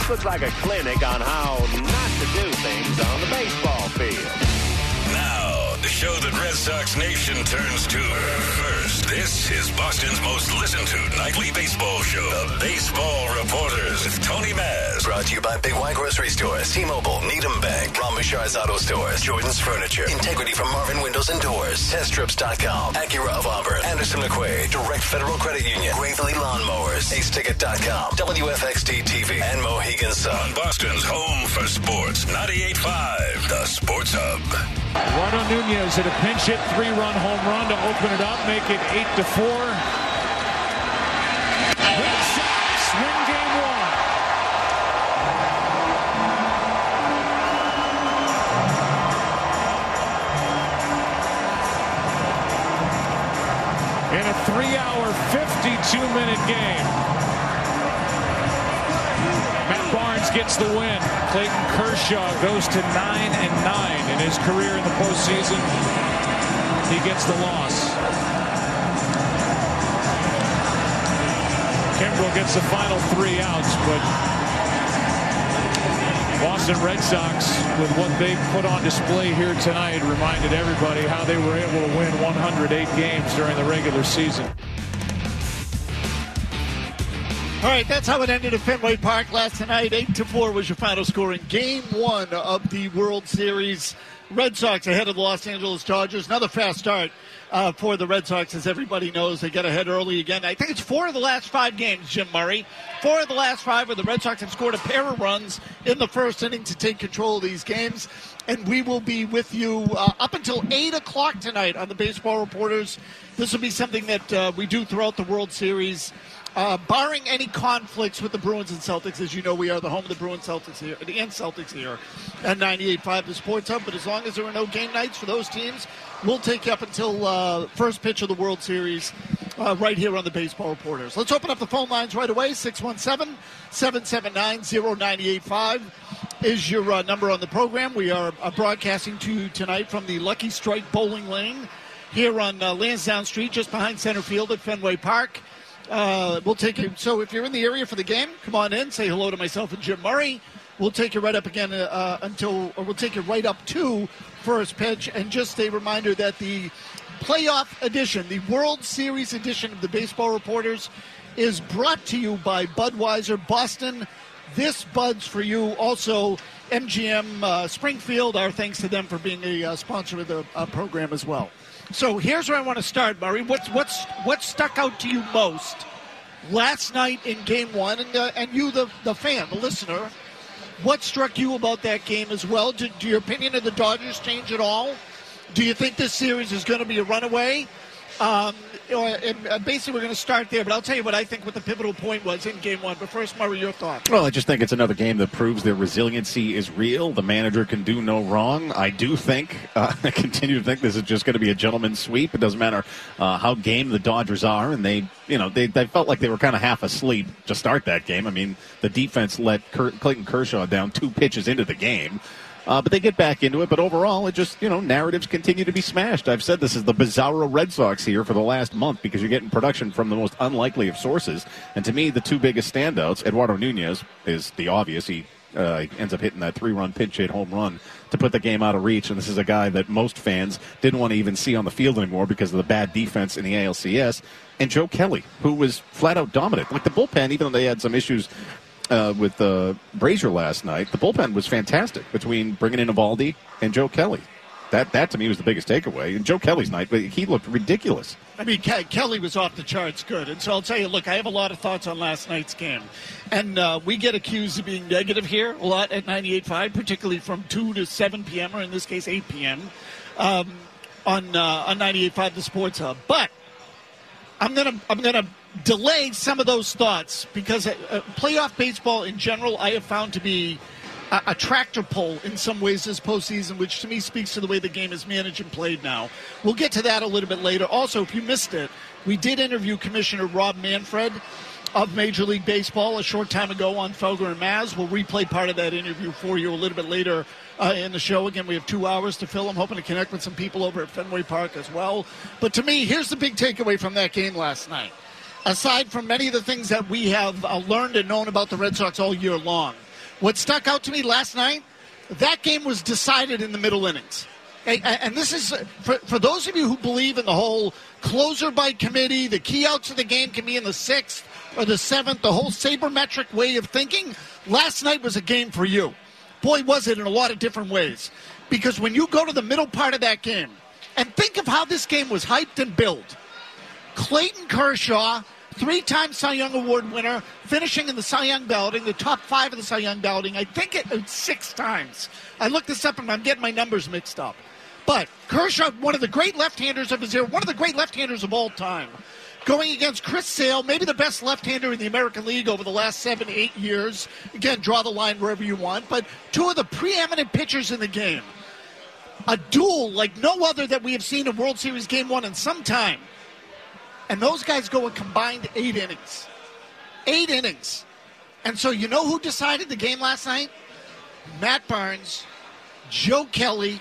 looks like a clinic on how not to do things on the baseball field. Now, the show that Red Sox Nation turns to first. This is Boston's most listened to nightly baseball show, The Baseball Reporters with Tony Maz. Brought to you by Big Y Grocery Stores, T-Mobile, Needham Bank, Ron Bouchard's Auto Stores, Jordan's Furniture, Integrity from Marvin Windows and Doors, TestTrips.com, Acura of Auburn, Anderson McQuaid, Direct Federal Credit Union, Gravely Lawnmowers, AceTicket.com, WFXD TV, and Mohegan Sun. Boston's home for sports, 98.5, The Sports Hub. Eduardo Nunez hit a pinch hit 3-run home run to open it up, make it 8-4. Red Sox win game one. In a 3-hour, 52-minute game. Matt Barnes gets the win. Clayton Kershaw goes to 9-9 in his career in the postseason. He gets the loss. Kimbrel gets the final 3 outs, but Boston Red Sox, with what they put on display here tonight, reminded everybody how they were able to win 108 games during the regular season. All right, that's how it ended at Fenway Park last night. 8-4 was your final score in Game 1 of the World Series. Red Sox ahead of the Los Angeles Dodgers. Another fast start for the Red Sox, as everybody knows. They get ahead early again. I think it's 4 of the last 5 games, Jim Murray. 4 of the last 5 where the Red Sox have scored a pair of runs in the first inning to take control of these games. And we will be with you up until 8 o'clock tonight on the Baseball Reporters. This will be something that we do throughout the World Series. Barring any conflicts with the Bruins and Celtics, as you know, we are the home of the Bruins and Celtics here at 98.5 The Sports Hub. But as long as there are no game nights for those teams, we'll take you up until first pitch of the World Series right here on the Baseball Reporters. Let's open up the phone lines right away. 617-779-0985 is your number on the program. We are broadcasting to you tonight from the Lucky Strike Bowling Lane here on Lansdowne Street, just behind center field at Fenway Park. We'll take you. So if you're in the area for the game, come on in. Say hello to myself and Jim Murray. We'll take you right up again we'll take you right up to first pitch. And just a reminder that the playoff edition, the World Series edition of the Baseball Reporters, is brought to you by Budweiser Boston. This Bud's for you. Also, MGM Springfield. Our thanks to them for being a sponsor of the program as well. So here's where I want to start, Murray. What stuck out to you most last night in Game 1, and you, the fan, the listener, what struck you about that game as well? Do your opinion of the Dodgers change at all? Do you think this series is going to be a runaway? Basically, we're going to start there, but I'll tell you what I think what the pivotal point was in Game 1. But first, Murray, your thoughts. Well, I just think it's another game that proves their resiliency is real. The manager can do no wrong. I do think, I continue to think this is just going to be a gentleman's sweep. It doesn't matter how game the Dodgers are, and they felt like they were kind of half asleep to start that game. I mean, the defense let Clayton Kershaw down 2 pitches into the game. But they get back into it. But overall, it just, narratives continue to be smashed. I've said this is the Bizarro Red Sox here for the last month because you're getting production from the most unlikely of sources. And to me, the 2 biggest standouts, Eduardo Nunez is the obvious. He ends up hitting that 3-run pinch hit home run to put the game out of reach. And this is a guy that most fans didn't want to even see on the field anymore because of the bad defense in the ALCS. And Joe Kelly, who was flat out dominant. Like the bullpen, even though they had some issues with Brazier last night, the bullpen was fantastic between bringing in Eovaldi and Joe Kelly. That to me was the biggest takeaway. And Joe Kelly's night, but he looked ridiculous. I mean, Kelly was off the charts good. And so I'll tell you, look, I have a lot of thoughts on last night's game. And we get accused of being negative here a lot at 98.5, particularly from 2 to 7 p.m., or in this case 8 p.m., on 98.5 The Sports Hub. But I'm gonna delay some of those thoughts because playoff baseball in general I have found to be a tractor pull in some ways this postseason, which to me speaks to the way the game is managed and played now. We'll get to that a little bit later. Also, if you missed it, we did interview Commissioner Rob Manfred of Major League Baseball a short time ago on Felger and Maz. We'll replay part of that interview for you a little bit later in the show. Again, we have 2 hours to fill. I'm hoping to connect with some people over at Fenway Park as well. But to me, here's the big takeaway from that game last night. Aside from many of the things that we have learned and known about the Red Sox all year long, what stuck out to me last night, that game was decided in the middle innings. And this is, for those of you who believe in the whole closer by committee, the key outs of the game can be in the 6th or the 7th, the whole sabermetric way of thinking, last night was a game for you. Boy, was it in a lot of different ways. Because when you go to the middle part of that game, and think of how this game was hyped and built. Clayton Kershaw, 3-time Cy Young Award winner, finishing in the Cy Young balloting, the top 5 of the Cy Young balloting, I think it 6 times. I looked this up and I'm getting my numbers mixed up. But Kershaw, one of the great left-handers of his era, one of the great left-handers of all time, going against Chris Sale, maybe the best left-hander in the American League over the last 7-8 years. Again, draw the line wherever you want. But two of the preeminent pitchers in the game. A duel like no other that we have seen in World Series Game 1 in some time. And those guys go a combined 8 innings. 8 innings. And so you know who decided the game last night? Matt Barnes, Joe Kelly,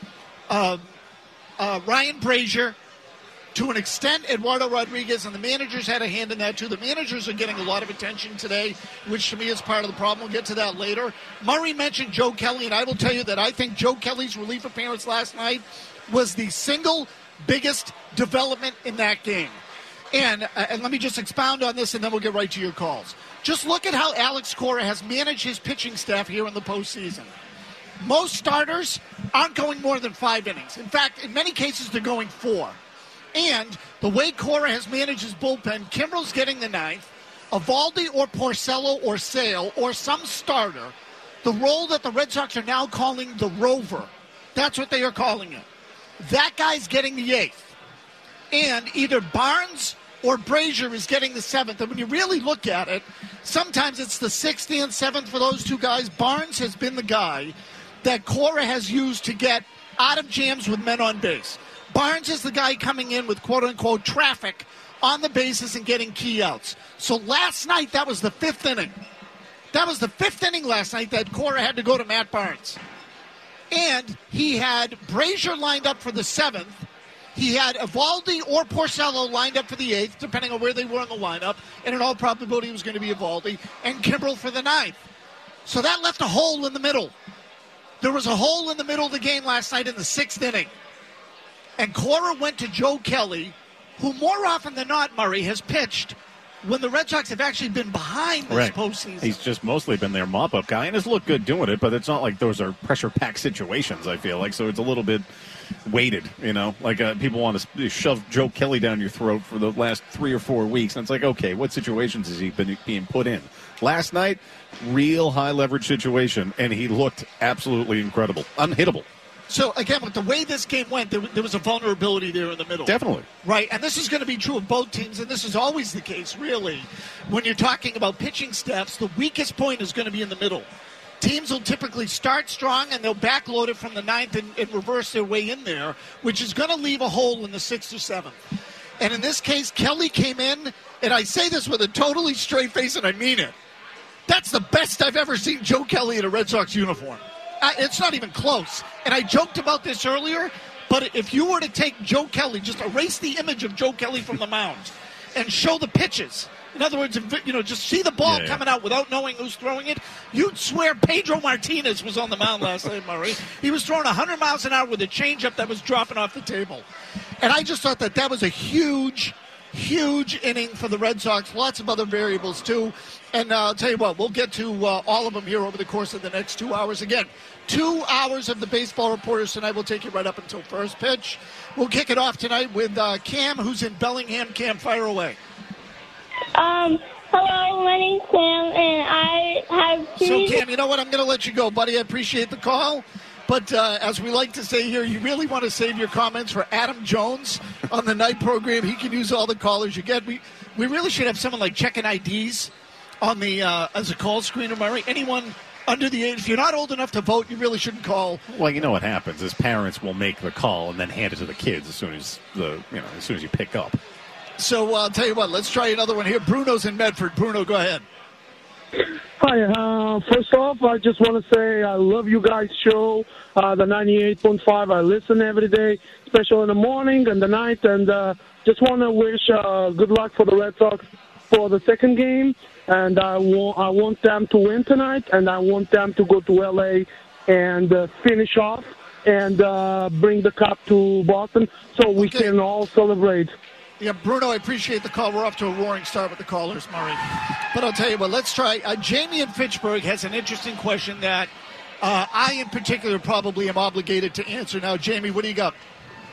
Ryan Brazier, to an extent, Eduardo Rodriguez, and the managers had a hand in that too. The managers are getting a lot of attention today, which to me is part of the problem. We'll get to that later. Murray mentioned Joe Kelly, and I will tell you that I think Joe Kelly's relief appearance last night was the single biggest development in that game. And let me just expound on this, and then we'll get right to your calls. Just look at how Alex Cora has managed his pitching staff here in the postseason. Most starters aren't going more than 5 innings. In fact, in many cases, they're going 4. And the way Cora has managed his bullpen, Kimbrel's getting the 9th, Eovaldi or Porcello or Sale or some starter, the role that the Red Sox are now calling the rover. That's what they are calling it. That guy's getting the 8th. And either Barnes or Brazier is getting the 7th. And when you really look at it, sometimes it's the 6th and 7th for those two guys. Barnes has been the guy that Cora has used to get out of jams with men on base. Barnes is the guy coming in with quote-unquote traffic on the bases and getting key outs. So last night, that was the 5th inning. That was the 5th inning last night that Cora had to go to Matt Barnes. And he had Brazier lined up for the 7th. He had Eovaldi or Porcello lined up for the 8th, depending on where they were in the lineup. And in all probability, it was going to be Eovaldi. And Kimbrel for the 9th. So that left a hole in the middle. There was a hole in the middle of the game last night in the 6th inning. And Cora went to Joe Kelly, who more often than not, Murray, has pitched when the Red Sox have actually been behind this postseason. He's just mostly been their mop-up guy, and has looked good doing it, but it's not like those are pressure-packed situations, I feel like, so it's a little bit weighted, you know? Like, people want to shove Joe Kelly down your throat for the last 3 or 4 weeks, and it's like, okay, what situations has he been being put in? Last night, real high-leverage situation, and he looked absolutely incredible. Unhittable. So, again, with the way this game went, there was a vulnerability there in the middle. Definitely. Right, and this is going to be true of both teams, and this is always the case, really. When you're talking about pitching staffs, the weakest point is going to be in the middle. Teams will typically start strong, and they'll backload it from the 9th and reverse their way in there, which is going to leave a hole in the 6th or 7th. And in this case, Kelly came in, and I say this with a totally straight face, and I mean it. That's the best I've ever seen Joe Kelly in a Red Sox uniform. It's not even close. And I joked about this earlier, but if you were to take Joe Kelly, just erase the image of Joe Kelly from the mound and show the pitches. In other words, just see the ball coming out without knowing who's throwing it. You'd swear Pedro Martinez was on the mound last night, Murray. He was throwing 100 miles an hour with a changeup that was dropping off the table. And I just thought that was a huge inning for the Red Sox. Lots of other variables, too. And I'll tell you what, we'll get to all of them here over the course of the next 2 hours. Again, 2 hours of the Baseball Reporters tonight. We'll take you right up until first pitch. We'll kick it off tonight with Cam, who's in Bellingham. Cam, fire away. Hello, my name's Cam, and I have two... So, Cam, you know what? I'm going to let you go, buddy. I appreciate the call. But as we like to say here, you really want to save your comments for Adam Jones on the night program. He can use all the callers you get. We really should have someone like checking IDs on the as a call screener, Murray. Anyone under the age, if you're not old enough to vote, you really shouldn't call. Well, you know what happens is parents will make the call and then hand it to the kids as soon as you pick up. So I'll tell you what, let's try another one here. Bruno's in Medford. Bruno, go ahead. Hi. First off, I just want to say I love you guys' show, the 98.5. I listen every day, especially in the morning and the night, and just want to wish good luck for the Red Sox. for the second game, and I want them to win tonight, and I want them to go to L.A. and finish off and bring the cup to Boston so we can all celebrate. Yeah, Bruno, I appreciate the call. We're off to a roaring start with the callers, Murray. But I'll tell you what, let's try. Jamie in Fitchburg has an interesting question that I, in particular, probably am obligated to answer. Now, Jamie, what do you got?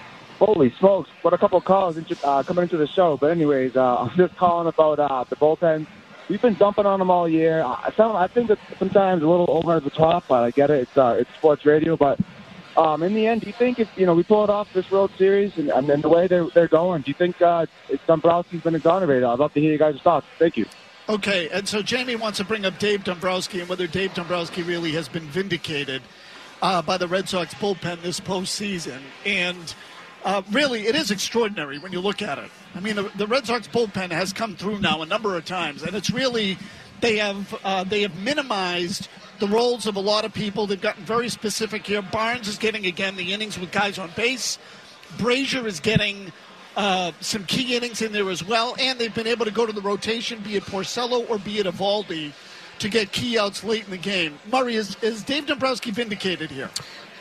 Holy smokes, what a couple of calls coming into the show. But anyways, I'm just calling about the bullpen. We've been dumping on them all year. I think it's sometimes a little over the top, but I get it. It's sports radio, but in the end, do you think if we pull it off this World Series and the way they're going, do you think Dombrowski's been exonerated? I'd love to hear you guys' thoughts. Thank you. Okay, and so Jamie wants to bring up Dave Dombrowski and whether Dave Dombrowski really has been vindicated by the Red Sox bullpen this postseason. And really, it is extraordinary when you look at it. I mean, the Red Sox bullpen has come through now a number of times, and it's really they have minimized the roles of a lot of people. They've gotten very specific here. Barnes is getting, again, the innings with guys on base. Brazier is getting some key innings in there as well, and they've been able to go to the rotation, be it Porcello or be it Eovaldi, to get key outs late in the game. Murray, is Dave Dombrowski vindicated here?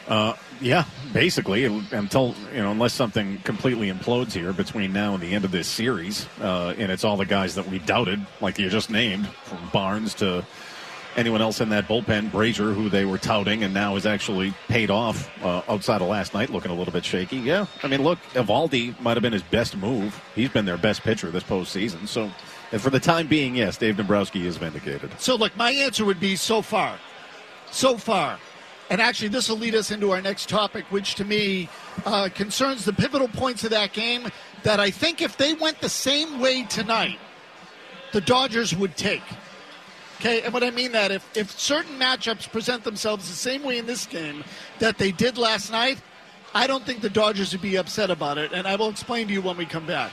Yeah, basically, until unless something completely implodes here between now and the end of this series, and it's all the guys that we doubted, like you just named, from Barnes to anyone else in that bullpen, Brazier, who they were touting and now is actually paid off outside of last night, looking a little bit shaky. Yeah, I mean, look, Eovaldi might have been his best move. He's been their best pitcher this postseason. So, and for the time being, yes, Dave Dombrowski is vindicated. So, look, my answer would be so far. So far. And actually, this will lead us into our next topic, which to me concerns the pivotal points of that game that I think if they went the same way tonight, the Dodgers would take. Okay, and what I mean that if certain matchups present themselves the same way in this game that they did last night, I don't think the Dodgers would be upset about it, and I will explain to you when we come back.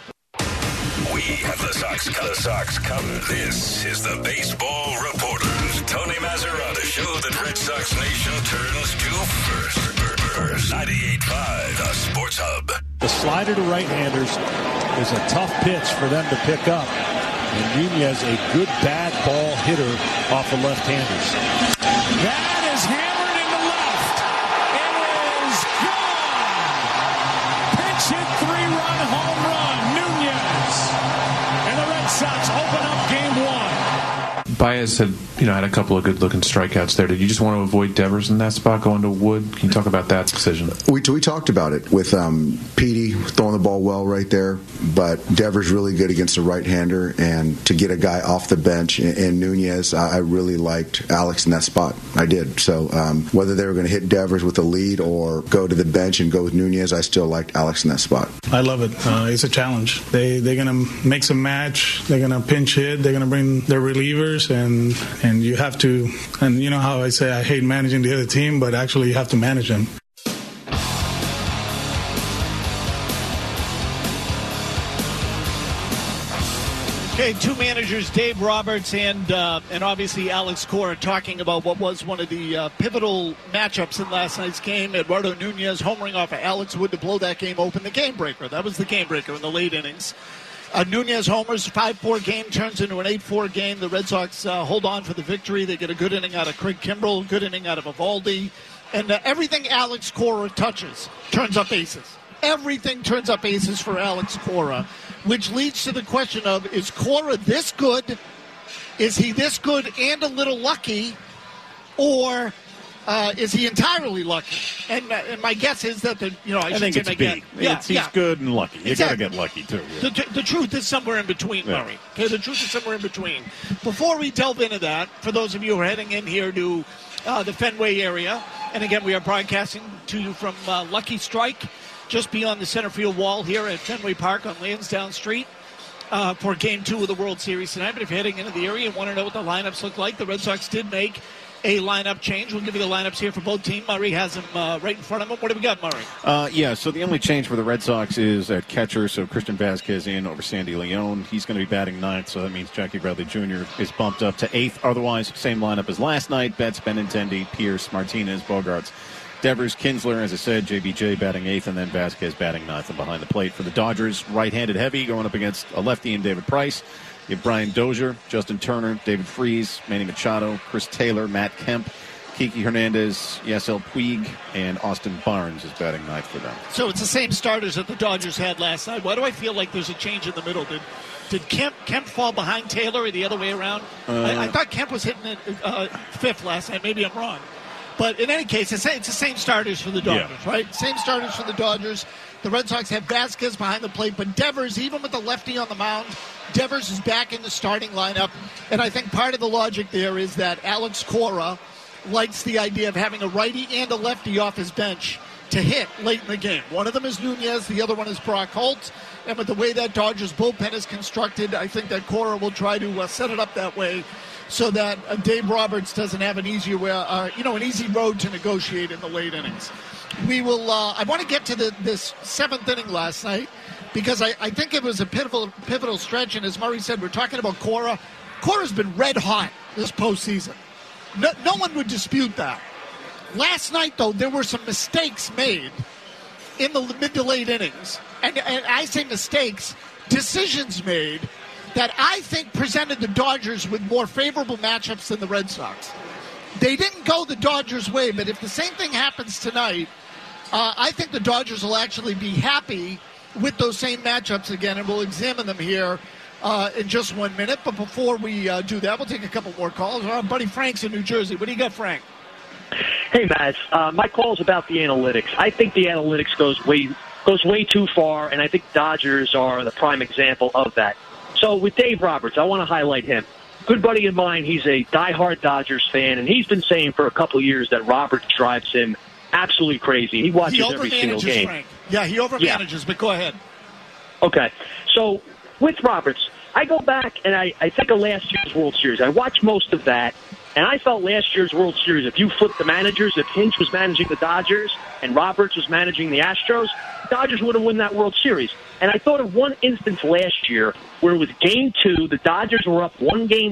We have the Sox covered. This is the Baseball Reporters. Tony Mazzara, the show that Red Sox Nation turns to first. 98.5, the Sports Hub. The slider to right-handers is a tough pitch for them to pick up. And Nunez, a good bad ball hitter off the left-handers. That is hammered into left. It is gone. Pinch hit 3-run home run. Nunez. And the Red Sox open up game one. Baez had a couple of good-looking strikeouts there. Did you just want to avoid Devers in that spot going to Wood? Can you talk about that decision? We talked about it with Petey throwing the ball well right there, but Devers really good against a right-hander, and to get a guy off the bench and Nunez, I really liked Alex in that spot. I did. So whether they were going to hit Devers with a lead or go to the bench and go with Nunez, I still liked Alex in that spot. I love it. It's a challenge. They're going to mix and match. They're going to pinch hit. They're going to bring their relievers, and you have to, and you know how I say I hate managing the other team, but actually you have to manage them. Okay, two managers, Dave Roberts and obviously Alex Cora, talking about what was one of the pivotal matchups in last night's game. Eduardo Nunez homering off of Alex Wood to blow that game open, the game breaker. That was the game breaker in the late innings. Nunez homers, 5-4 game turns into an 8-4 game. The Red Sox hold on for the victory. They get a good inning out of Craig Kimbrell, good inning out of Eovaldi. And everything Alex Cora touches turns up aces. Everything turns up aces for Alex Cora, which leads to the question of, is Cora this good? Is he this good and a little lucky? Or is he entirely lucky? And my guess is that I think it's B. He's good and lucky. You got to get lucky too. Yeah. The truth is somewhere in between, Murray. Okay, the truth is somewhere in between. Before we delve into that, for those of you who are heading in here to the Fenway area, and again, we are broadcasting to you from Lucky Strike, just beyond the center field wall here at Fenway Park on Lansdowne Street for Game 2 of the World Series tonight. But if you're heading into the area and want to know what the lineups look like, the Red Sox did make a lineup change. We'll give you the lineups here for both teams. Murray has them right in front of him. What do we got, Murray? So the only change for the Red Sox is at catcher. So Christian Vasquez in over Sandy Leon. He's going to be batting ninth, so that means Jackie Bradley Jr. is bumped up to eighth. Otherwise, same lineup as last night. Betts, Benintendi, Pierce, Martinez, Bogarts, Devers, Kinsler, as I said, JBJ batting eighth, and then Vasquez batting ninth and behind the plate for the Dodgers. Right-handed heavy going up against a lefty in David Price. You have Brian Dozier, Justin Turner, David Freese, Manny Machado, Chris Taylor, Matt Kemp, Kiki Hernandez, Yasiel Puig, and Austin Barnes is batting ninth for them. So it's the same starters that the Dodgers had last night. Why do I feel like there's a change in the middle? Did Kemp fall behind Taylor or the other way around? I thought Kemp was hitting it fifth last night. Maybe I'm wrong. But in any case, it's the same starters for the Dodgers, right? Same starters for the Dodgers. The Red Sox have Vasquez behind the plate, but Devers, even with the lefty on the mound, Devers is back in the starting lineup. And I think part of the logic there is that Alex Cora likes the idea of having a righty and a lefty off his bench to hit late in the game. One of them is Nunez, the other one is Brock Holt. And with the way that Dodgers bullpen is constructed, I think that Cora will try to set it up that way so that Dave Roberts doesn't have an easy road to negotiate in the late innings. We will. I want to get to this seventh inning last night because I think it was a pivotal stretch. And as Murray said, we're talking about Cora. Cora's been red hot this postseason. No one would dispute that. Last night, though, there were some mistakes made in the mid to late innings. And I say mistakes, decisions made that I think presented the Dodgers with more favorable matchups than the Red Sox. They didn't go the Dodgers' way, but if the same thing happens tonight, I think the Dodgers will actually be happy with those same matchups again, and we'll examine them here in just 1 minute. But before we do that, we'll take a couple more calls. Our buddy Frank's in New Jersey. What do you got, Frank? Hey, Maz. My call's about the analytics. I think the analytics goes way too far, and I think Dodgers are the prime example of that. So with Dave Roberts, I want to highlight him. Good buddy of mine, he's a diehard Dodgers fan, and he's been saying for a couple of years that Roberts drives him absolutely crazy. He watches every single game. Frank. Yeah, he overmanages, but go ahead. Okay. So with Roberts, I go back and I think of last year's World Series. I watched most of that, and I felt last year's World Series, if you flip the managers, if Hinch was managing the Dodgers and Roberts was managing the Astros, Dodgers would have won that World Series. And I thought of one instance last year where it was Game 2, the Dodgers were up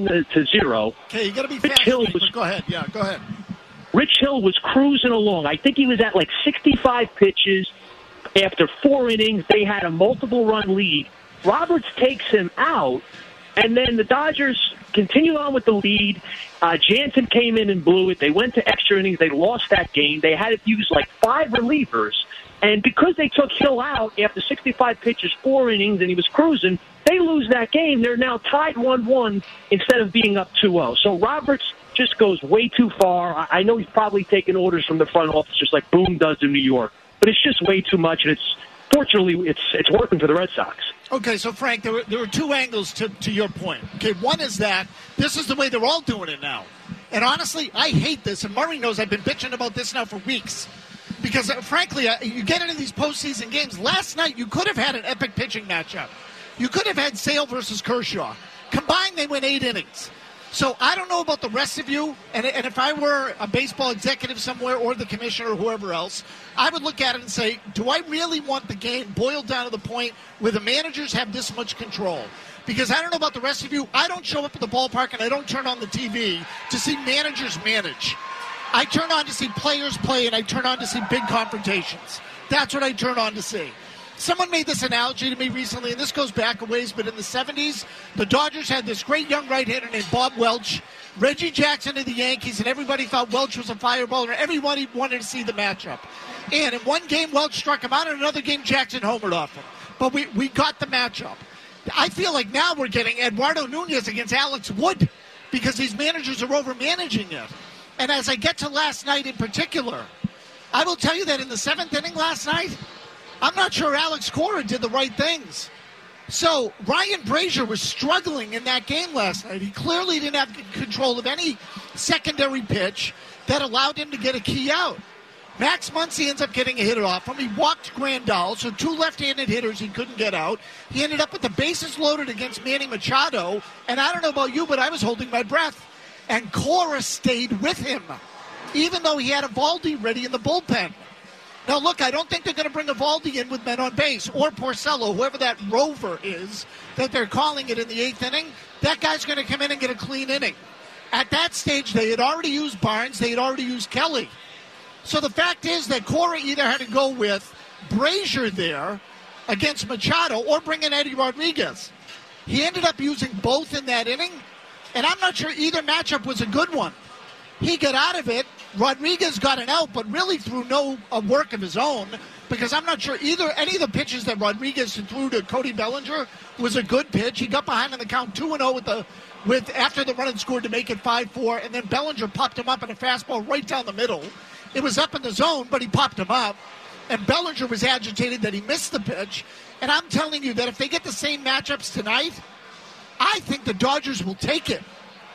1-0. Okay, you got to be fast. Go ahead. Yeah, go ahead. Rich Hill was cruising along. I think he was at like 65 pitches. After 4 innings, they had a multiple-run lead. Roberts takes him out, and then the Dodgers continue on with the lead. Jansen came in and blew it. They went to extra innings. They lost that game. They had to use like 5 relievers. And because they took Hill out after 65 pitches, 4 innings, and he was cruising, they lose that game. They're now tied 1-1 instead of being up 2-0. So Roberts just goes way too far. I know he's probably taking orders from the front office just like Boone does in New York. But it's just way too much, and fortunately, it's working for the Red Sox. Okay, so Frank, there were 2 angles to your point. Okay, one is that this is the way they're all doing it now. And honestly, I hate this, and Murray knows I've been bitching about this now for weeks. Because, frankly, you get into these postseason games. Last night, you could have had an epic pitching matchup. You could have had Sale versus Kershaw. Combined, they went 8 innings. So I don't know about the rest of you, and if I were a baseball executive somewhere or the commissioner or whoever else, I would look at it and say, do I really want the game boiled down to the point where the managers have this much control? Because I don't know about the rest of you, I don't show up at the ballpark and I don't turn on the TV to see managers manage. I turn on to see players play, and I turn on to see big confrontations. That's what I turn on to see. Someone made this analogy to me recently, and this goes back a ways, but in the 70s, the Dodgers had this great young right-hander named Bob Welch, Reggie Jackson of the Yankees, and everybody thought Welch was a fireballer, and everybody wanted to see the matchup. And in one game, Welch struck him out, and in another game, Jackson homered off him. But we got the matchup. I feel like now we're getting Eduardo Nunez against Alex Wood because these managers are over-managing it. And as I get to last night in particular, I will tell you that in the 7th inning last night, I'm not sure Alex Cora did the right things. So Ryan Brazier was struggling in that game last night. He clearly didn't have control of any secondary pitch that allowed him to get a key out. Max Muncy ends up getting a hit off him. He walked Grandal, so 2 left-handed hitters he couldn't get out. He ended up with the bases loaded against Manny Machado. And I don't know about you, but I was holding my breath. And Cora stayed with him, even though he had Eovaldi ready in the bullpen. Now, look, I don't think they're going to bring Eovaldi in with men on base, or Porcello, whoever that rover is that they're calling it in the 8th inning. That guy's going to come in and get a clean inning. At that stage, they had already used Barnes. They had already used Kelly. So the fact is that Cora either had to go with Brazier there against Machado or bring in Eddie Rodriguez. He ended up using both in that inning, and I'm not sure either matchup was a good one. He got out of it. Rodriguez got an out, but really through no work of his own, because I'm not sure any of the pitches that Rodriguez threw to Cody Bellinger was a good pitch. He got behind on the count 2-0 after the run and scored to make it 5-4, and then Bellinger popped him up in a fastball right down the middle. It was up in the zone, but he popped him up, and Bellinger was agitated that he missed the pitch. And I'm telling you that if they get the same matchups tonight, I think the Dodgers will take it.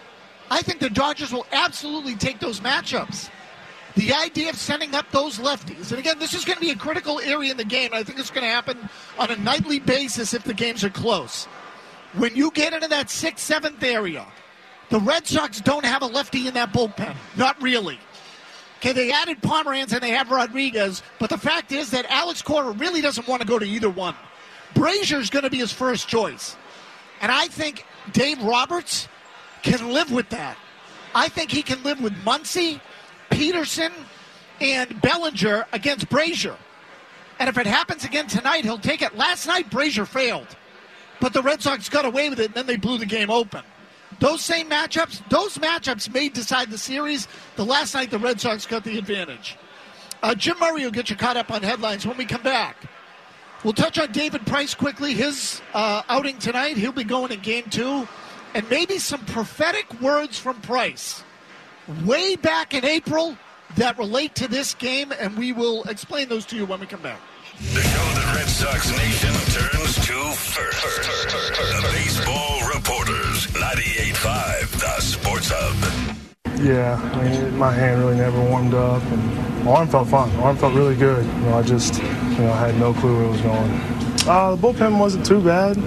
I think the Dodgers will absolutely take those matchups. The idea of sending up those lefties, and again, this is going to be a critical area in the game, and I think it's going to happen on a nightly basis if the games are close. When you get into that 6th, 7th area, the Red Sox don't have a lefty in that bullpen. Not really. Okay, they added Pomeranz and they have Rodriguez, but the fact is that Alex Cora really doesn't want to go to either one. Brazier's going to be his first choice. And I think Dave Roberts can live with that. I think he can live with Muncy, Peterson, and Bellinger against Brazier. And if it happens again tonight, he'll take it. Last night, Brazier failed. But the Red Sox got away with it, and then they blew the game open. Those matchups may decide the series. The last night, the Red Sox got the advantage. Jim Murray will get you caught up on headlines when we come back. We'll touch on David Price quickly, his outing tonight. He'll be going in Game 2. And maybe some prophetic words from Price way back in April that relate to this game, and we will explain those to you when we come back. The show that Red Sox Nation turns to first. The Baseball Reporters, 98.5, The Sports Hub. Yeah, I mean, my hand really never warmed up, and my arm felt fine. My arm felt really good. I just, I had no clue where it was going. The bullpen wasn't too bad.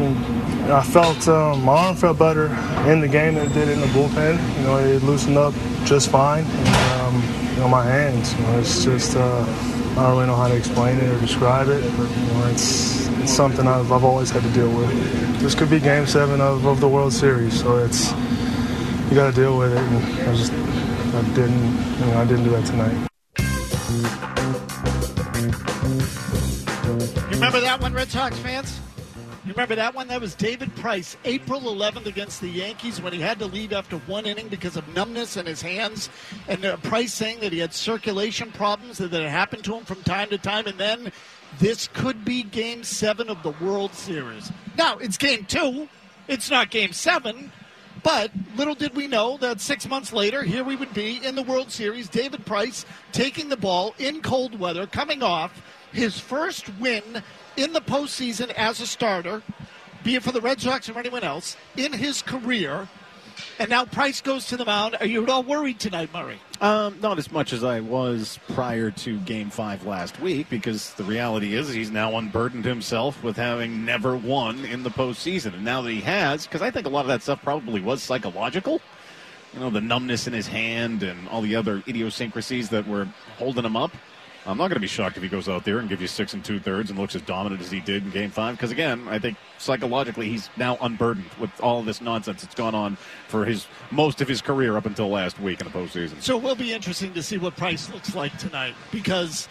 I felt my arm felt better in the game than it did in the bullpen. It loosened up just fine. And, my hands, it's just, I don't really know how to explain it or describe it. It's something I've always had to deal with. This could be Game 7 of the World Series, so you got to deal with it. And I didn't do that tonight. You remember that one, Red Sox fans? You remember that one? That was David Price, April 11th against the Yankees when he had to leave after one inning because of numbness in his hands. And Price saying that he had circulation problems, that it happened to him from time to time. And then this could be Game 7 of the World Series. Now, it's Game 2. It's not Game 7. But little did we know that 6 months later, here we would be in the World Series. David Price taking the ball in cold weather, coming off his first win in the postseason as a starter, be it for the Red Sox or anyone else, in his career. And now Price goes to the mound. Are you at all worried tonight, Murray? Not as much as I was prior to Game 5 last week, because the reality is he's now unburdened himself with having never won in the postseason. And now that he has, because I think a lot of that stuff probably was psychological, the numbness in his hand and all the other idiosyncrasies that were holding him up. I'm not going to be shocked if he goes out there and gives you 6 2/3 and looks as dominant as he did in Game 5. Because, again, I think psychologically he's now unburdened with all this nonsense that's gone on for most of his career up until last week in the postseason. So it will be interesting to see what Price looks like tonight because,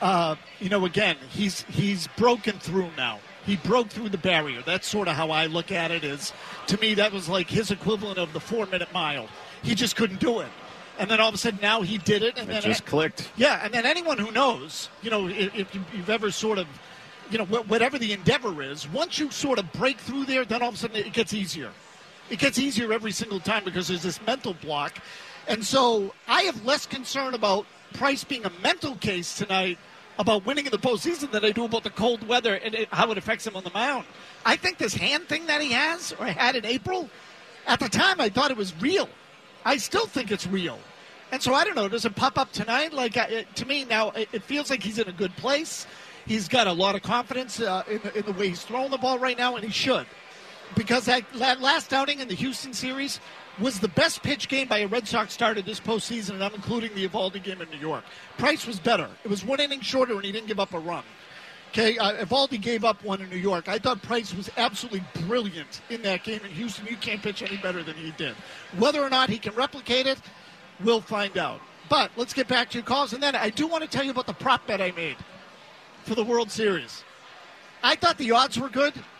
again, he's broken through now. He broke through the barrier. That's sort of how I look at it. To me, that was like his equivalent of the 4-minute mile. He just couldn't do it. And then all of a sudden now he did it. And it just clicked. Yeah, and then anyone who knows, if you've ever sort of, whatever the endeavor is, once you sort of break through there, then all of a sudden it gets easier. It gets easier every single time because there's this mental block. And so I have less concern about Price being a mental case tonight about winning in the postseason than I do about the cold weather and how it affects him on the mound. I think this hand thing that he has, or had in April, at the time I thought it was real. I still think it's real. And so I don't know, does it pop up tonight? To me now, it feels like he's in a good place. He's got a lot of confidence in the way he's throwing the ball right now, and he should. Because that last outing in the Houston series was the best pitch game by a Red Sox starter this postseason, and I'm including the Eovaldi game in New York. Price was better. It was 1 inning shorter, and he didn't give up a run. Okay, Eovaldi gave up one in New York. I thought Price was absolutely brilliant in that game in Houston. You can't pitch any better than he did. Whether or not he can replicate it, we'll find out. But let's get back to your calls. And then I do want to tell you about the prop bet I made for the World Series. I thought the odds were good.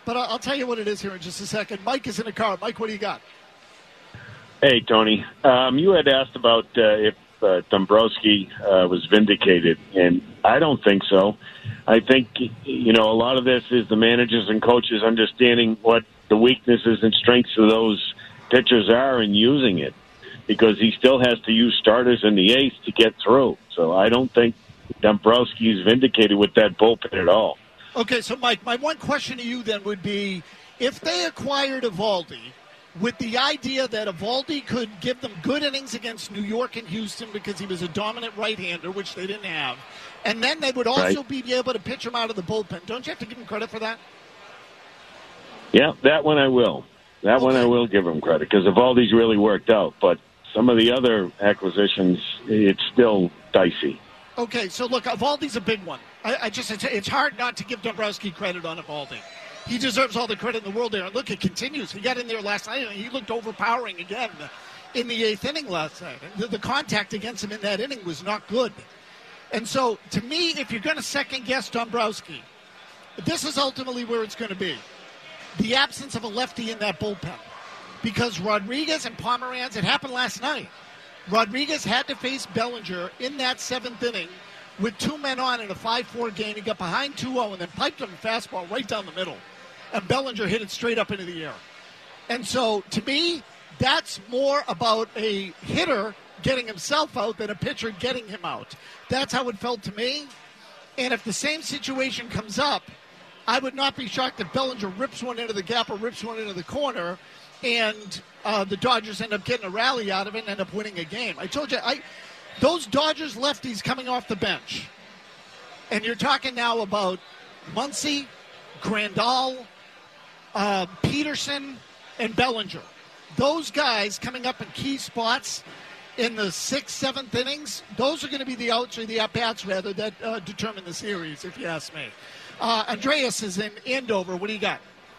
But I'll tell you what it is here in just a second. Mike is in the car. Mike, what do you got? Hey, Tony. You had asked about if Dombrowski was vindicated, and I don't think so. I think, a lot of this is the managers and coaches understanding what the weaknesses and strengths of those pitchers are and using it, because he still has to use starters in the eighth to get through. So I don't think Dombrowski is vindicated with that bullpen at all. Okay, so Mike, my one question to you then would be, if they acquired Eovaldi with the idea that Eovaldi could give them good innings against New York and Houston because he was a dominant right-hander, which they didn't have, and then they would also be able to pitch him out of the bullpen, don't you have to give him credit for that? Yeah, that one I will. That one I will give him credit, because Eovaldi's really worked out. But some of the other acquisitions, it's still dicey. Okay, so look, Eovaldi's a big one. It's hard not to give Dombrowski credit on Eovaldi. He deserves all the credit in the world there. And look, it continues. He got in there last night, and he looked overpowering again in the eighth inning last night. The contact against him in that inning was not good. And so, to me, if you're going to second-guess Dombrowski, this is ultimately where it's going to be. The absence of a lefty in that bullpen. Because Rodriguez and Pomeranz, it happened last night. Rodriguez had to face Bellinger in that seventh inning with two men on in a 5-4 game. He got behind 2-0 and then piped him a fastball right down the middle. And Bellinger hit it straight up into the air. And so, to me, that's more about a hitter getting himself out than a pitcher getting him out. That's how it felt to me. And if the same situation comes up, I would not be shocked if Bellinger rips one into the gap or rips one into the corner, and the Dodgers end up getting a rally out of it and end up winning a game. I told you, those Dodgers lefties coming off the bench, and you're talking now about Muncy, Grandal, Peterson, and Bellinger. Those guys coming up in key spots in the 6th, 7th innings, those are going to be the outs or the at-bats, rather, that determine the series, if you ask me. Andreas is in Andover. What do you got?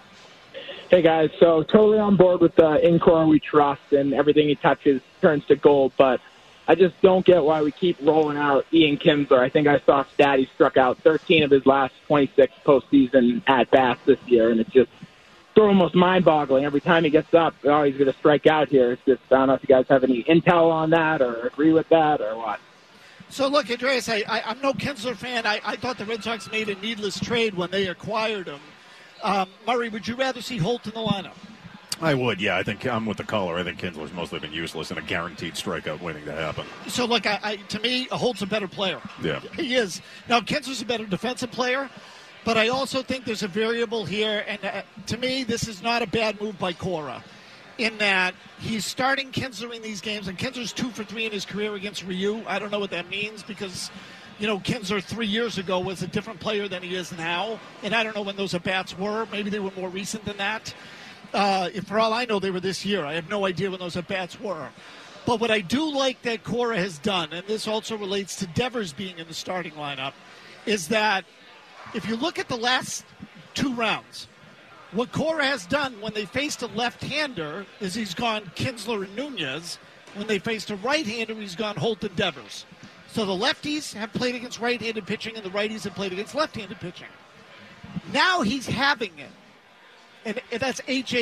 Hey, guys. So totally on board with the in-core we trust, and everything he touches turns to gold, but I just don't get why we keep rolling out Ian Kinsler. I think I saw a stat. He struck out 13 of his last 26 postseason at-bats this year, and it's just almost mind-boggling. Every time he gets up, he's going to strike out here. It's just, I don't know if you guys have any intel on that or agree with that or what. So, look, Andreas, I'm no Kinsler fan. I thought the Red Sox made a needless trade when they acquired him. Murray, would you rather see Holt in the lineup? I would, yeah. I think I'm with the caller. I think Kinsler's mostly been useless in a guaranteed strikeout waiting to happen. So, look, to me, Holt's a better player. Yeah. He is. Now, Kinsler's a better defensive player, but I also think there's a variable here, and to me, this is not a bad move by Cora, in that he's starting Kinsler in these games, and Kinsler's 2 for 3 in his career against Ryu. I don't know what that means because, Kinsler 3 years ago was a different player than he is now, and I don't know when those at-bats were. Maybe they were more recent than that. For all I know, they were this year. I have no idea when those at-bats were. But what I do like that Cora has done, and this also relates to Devers being in the starting lineup, is that if you look at the last 2 rounds, what Cora has done when they faced a left-hander is he's gone Kinsler and Nunez. When they faced a right-hander, he's gone Holt and Devers. So the lefties have played against right-handed pitching, and the righties have played against left-handed pitching. Now he's having it. And that's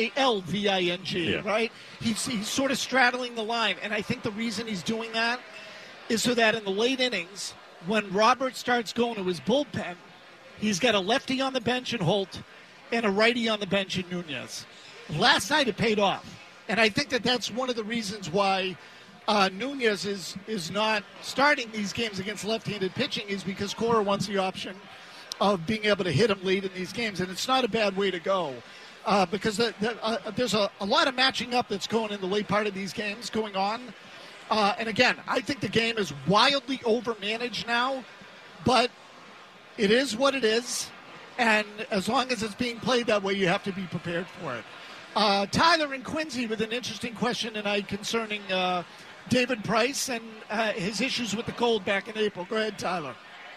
Halving, right? He's sort of straddling the line. And I think the reason he's doing that is so that in the late innings, when Robert starts going to his bullpen, he's got a lefty on the bench in Holt and a righty on the bench in Nunez. Last night it paid off. And I think that's one of the reasons why Nunez is not starting these games against left-handed pitching, is because Cora wants the option of being able to hit him late in these games. And it's not a bad way to go. Because there's a lot of matching up that's going in the late part of these games going on. And again, I think the game is wildly overmanaged now, but it is what it is. And as long as it's being played that way, you have to be prepared for it. Tyler in Quincy with an interesting question tonight concerning David Price and his issues with the cold back in April. Go ahead, Tyler.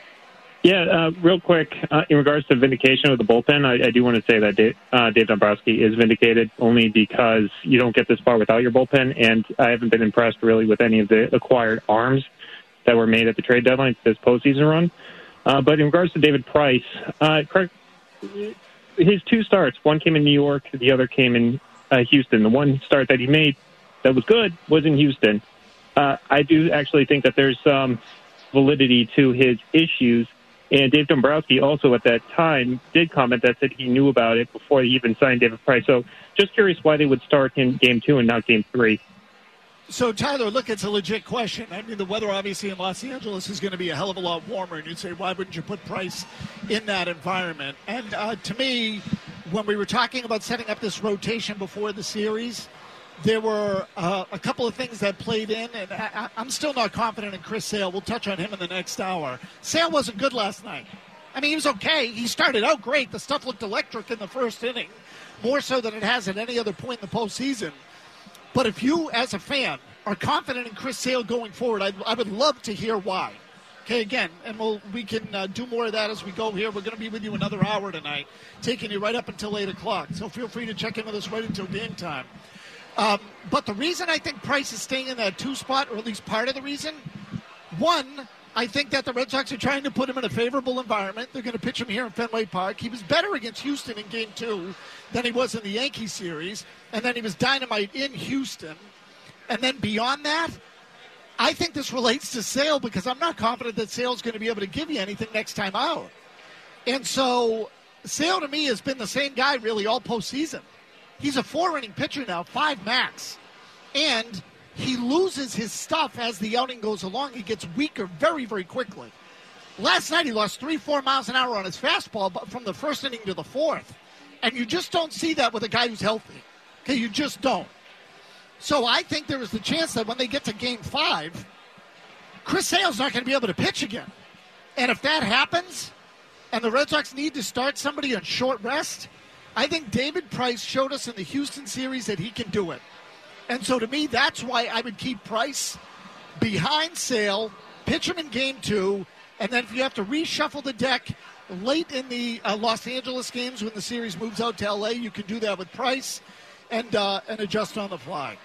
Yeah, real quick, in regards to vindication of the bullpen, I do want to say that Dave Dombrowski is vindicated only because you don't get this far without your bullpen, and I haven't been impressed really with any of the acquired arms that were made at the trade deadline this postseason run. But in regards to David Price, correct, his two starts, one came in New York, the other came in Houston. The one start that he made that was good was in Houston. I do actually think that there's some validity to his issues. And Dave Dombrowski also at that time did comment that said he knew about it before he even signed David Price. So just curious why they would start in Game 2 and not Game 3. So, Tyler, look, it's a legit question. I mean, the weather obviously in Los Angeles is going to be a hell of a lot warmer, and you'd say, why wouldn't you put Price in that environment? And to me, when we were talking about setting up this rotation before the series, there were a couple of things that played in, and I'm still not confident in Chris Sale. We'll touch on him in the next hour. Sale wasn't good last night. I mean, he was okay. He started out great. The stuff looked electric in the first inning, more so than it has at any other point in the postseason. But if you, as a fan, are confident in Chris Sale going forward, I would love to hear why. Okay, again, and we can do more of that as we go here. We're going to be with you another hour tonight, taking you right up until 8 o'clock. So feel free to check in with us right until game time. But the reason I think Price is staying in that 2 spot, or at least part of the reason, one, I think that the Red Sox are trying to put him in a favorable environment. They're going to pitch him here in Fenway Park. He was better against Houston in Game 2 than he was in the Yankee series, and then he was dynamite in Houston. And then beyond that, I think this relates to Sale because I'm not confident that Sale's going to be able to give you anything next time out. And so Sale, to me, has been the same guy really all postseason. He's a 4-inning pitcher now, 5 max. And he loses his stuff as the outing goes along. He gets weaker very, very quickly. Last night he lost 3-4 miles an hour on his fastball but from the first inning to the 4th. And you just don't see that with a guy who's healthy. Okay, you just don't. So I think there is the chance that when they get to Game 5, Chris Sale's not going to be able to pitch again. And if that happens, and the Red Sox need to start somebody on short rest, I think David Price showed us in the Houston series that he can do it. And so to me, that's why I would keep Price behind Sale, pitch him in Game 2, and then if you have to reshuffle the deck late in the Los Angeles games when the series moves out to L.A., you can do that with Price and adjust on the fly.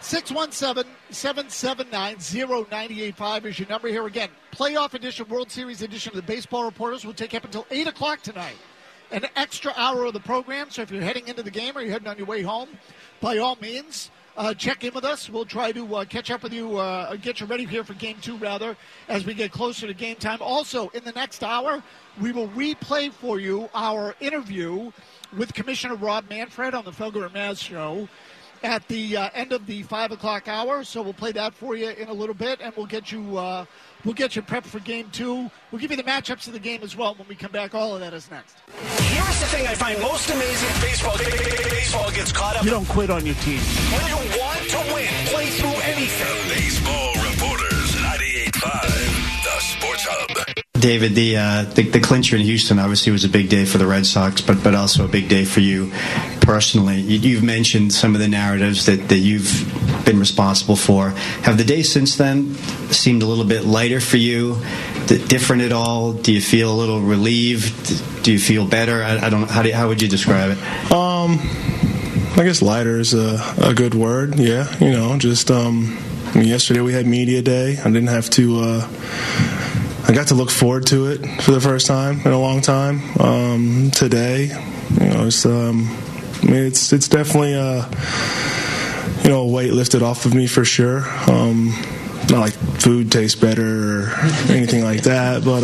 617-779-0985 is your number here. Again, playoff edition, World Series edition of the Baseball Reporters will take up until 8 o'clock tonight. An extra hour of the program, so if you're heading into the game or you're heading on your way home, by all means, check in with us. We'll try to catch up with you, get you ready here for Game 2, rather, as we get closer to game time. Also, in the next hour, we will replay for you our interview with Commissioner Rob Manfred on the Felger and Maz show at the end of the 5 o'clock hour. So we'll play that for you in a little bit, and we'll get you prepped for Game 2. We'll give you the matchups of the game as well when we come back. All of that is next. Here's the thing I find most amazing. Baseball gets caught up. You don't quit on your team. When you want to win, play through anything. The Baseball Reporters, 98.5, the Sports Hub. David, the clincher in Houston obviously was a big day for the Red Sox, but also a big day for you personally. You've mentioned some of the narratives that you've been responsible for. Have the days since then seemed a little bit lighter for you? Different at all? Do you feel a little relieved? Do you feel better? I don't. How would you describe it? I guess lighter is a good word. Yeah, just yesterday we had media day. I didn't have to. I got to look forward to it for the first time in a long time. Today, it's definitely a weight lifted off of me for sure. Not like food tastes better or anything like that, but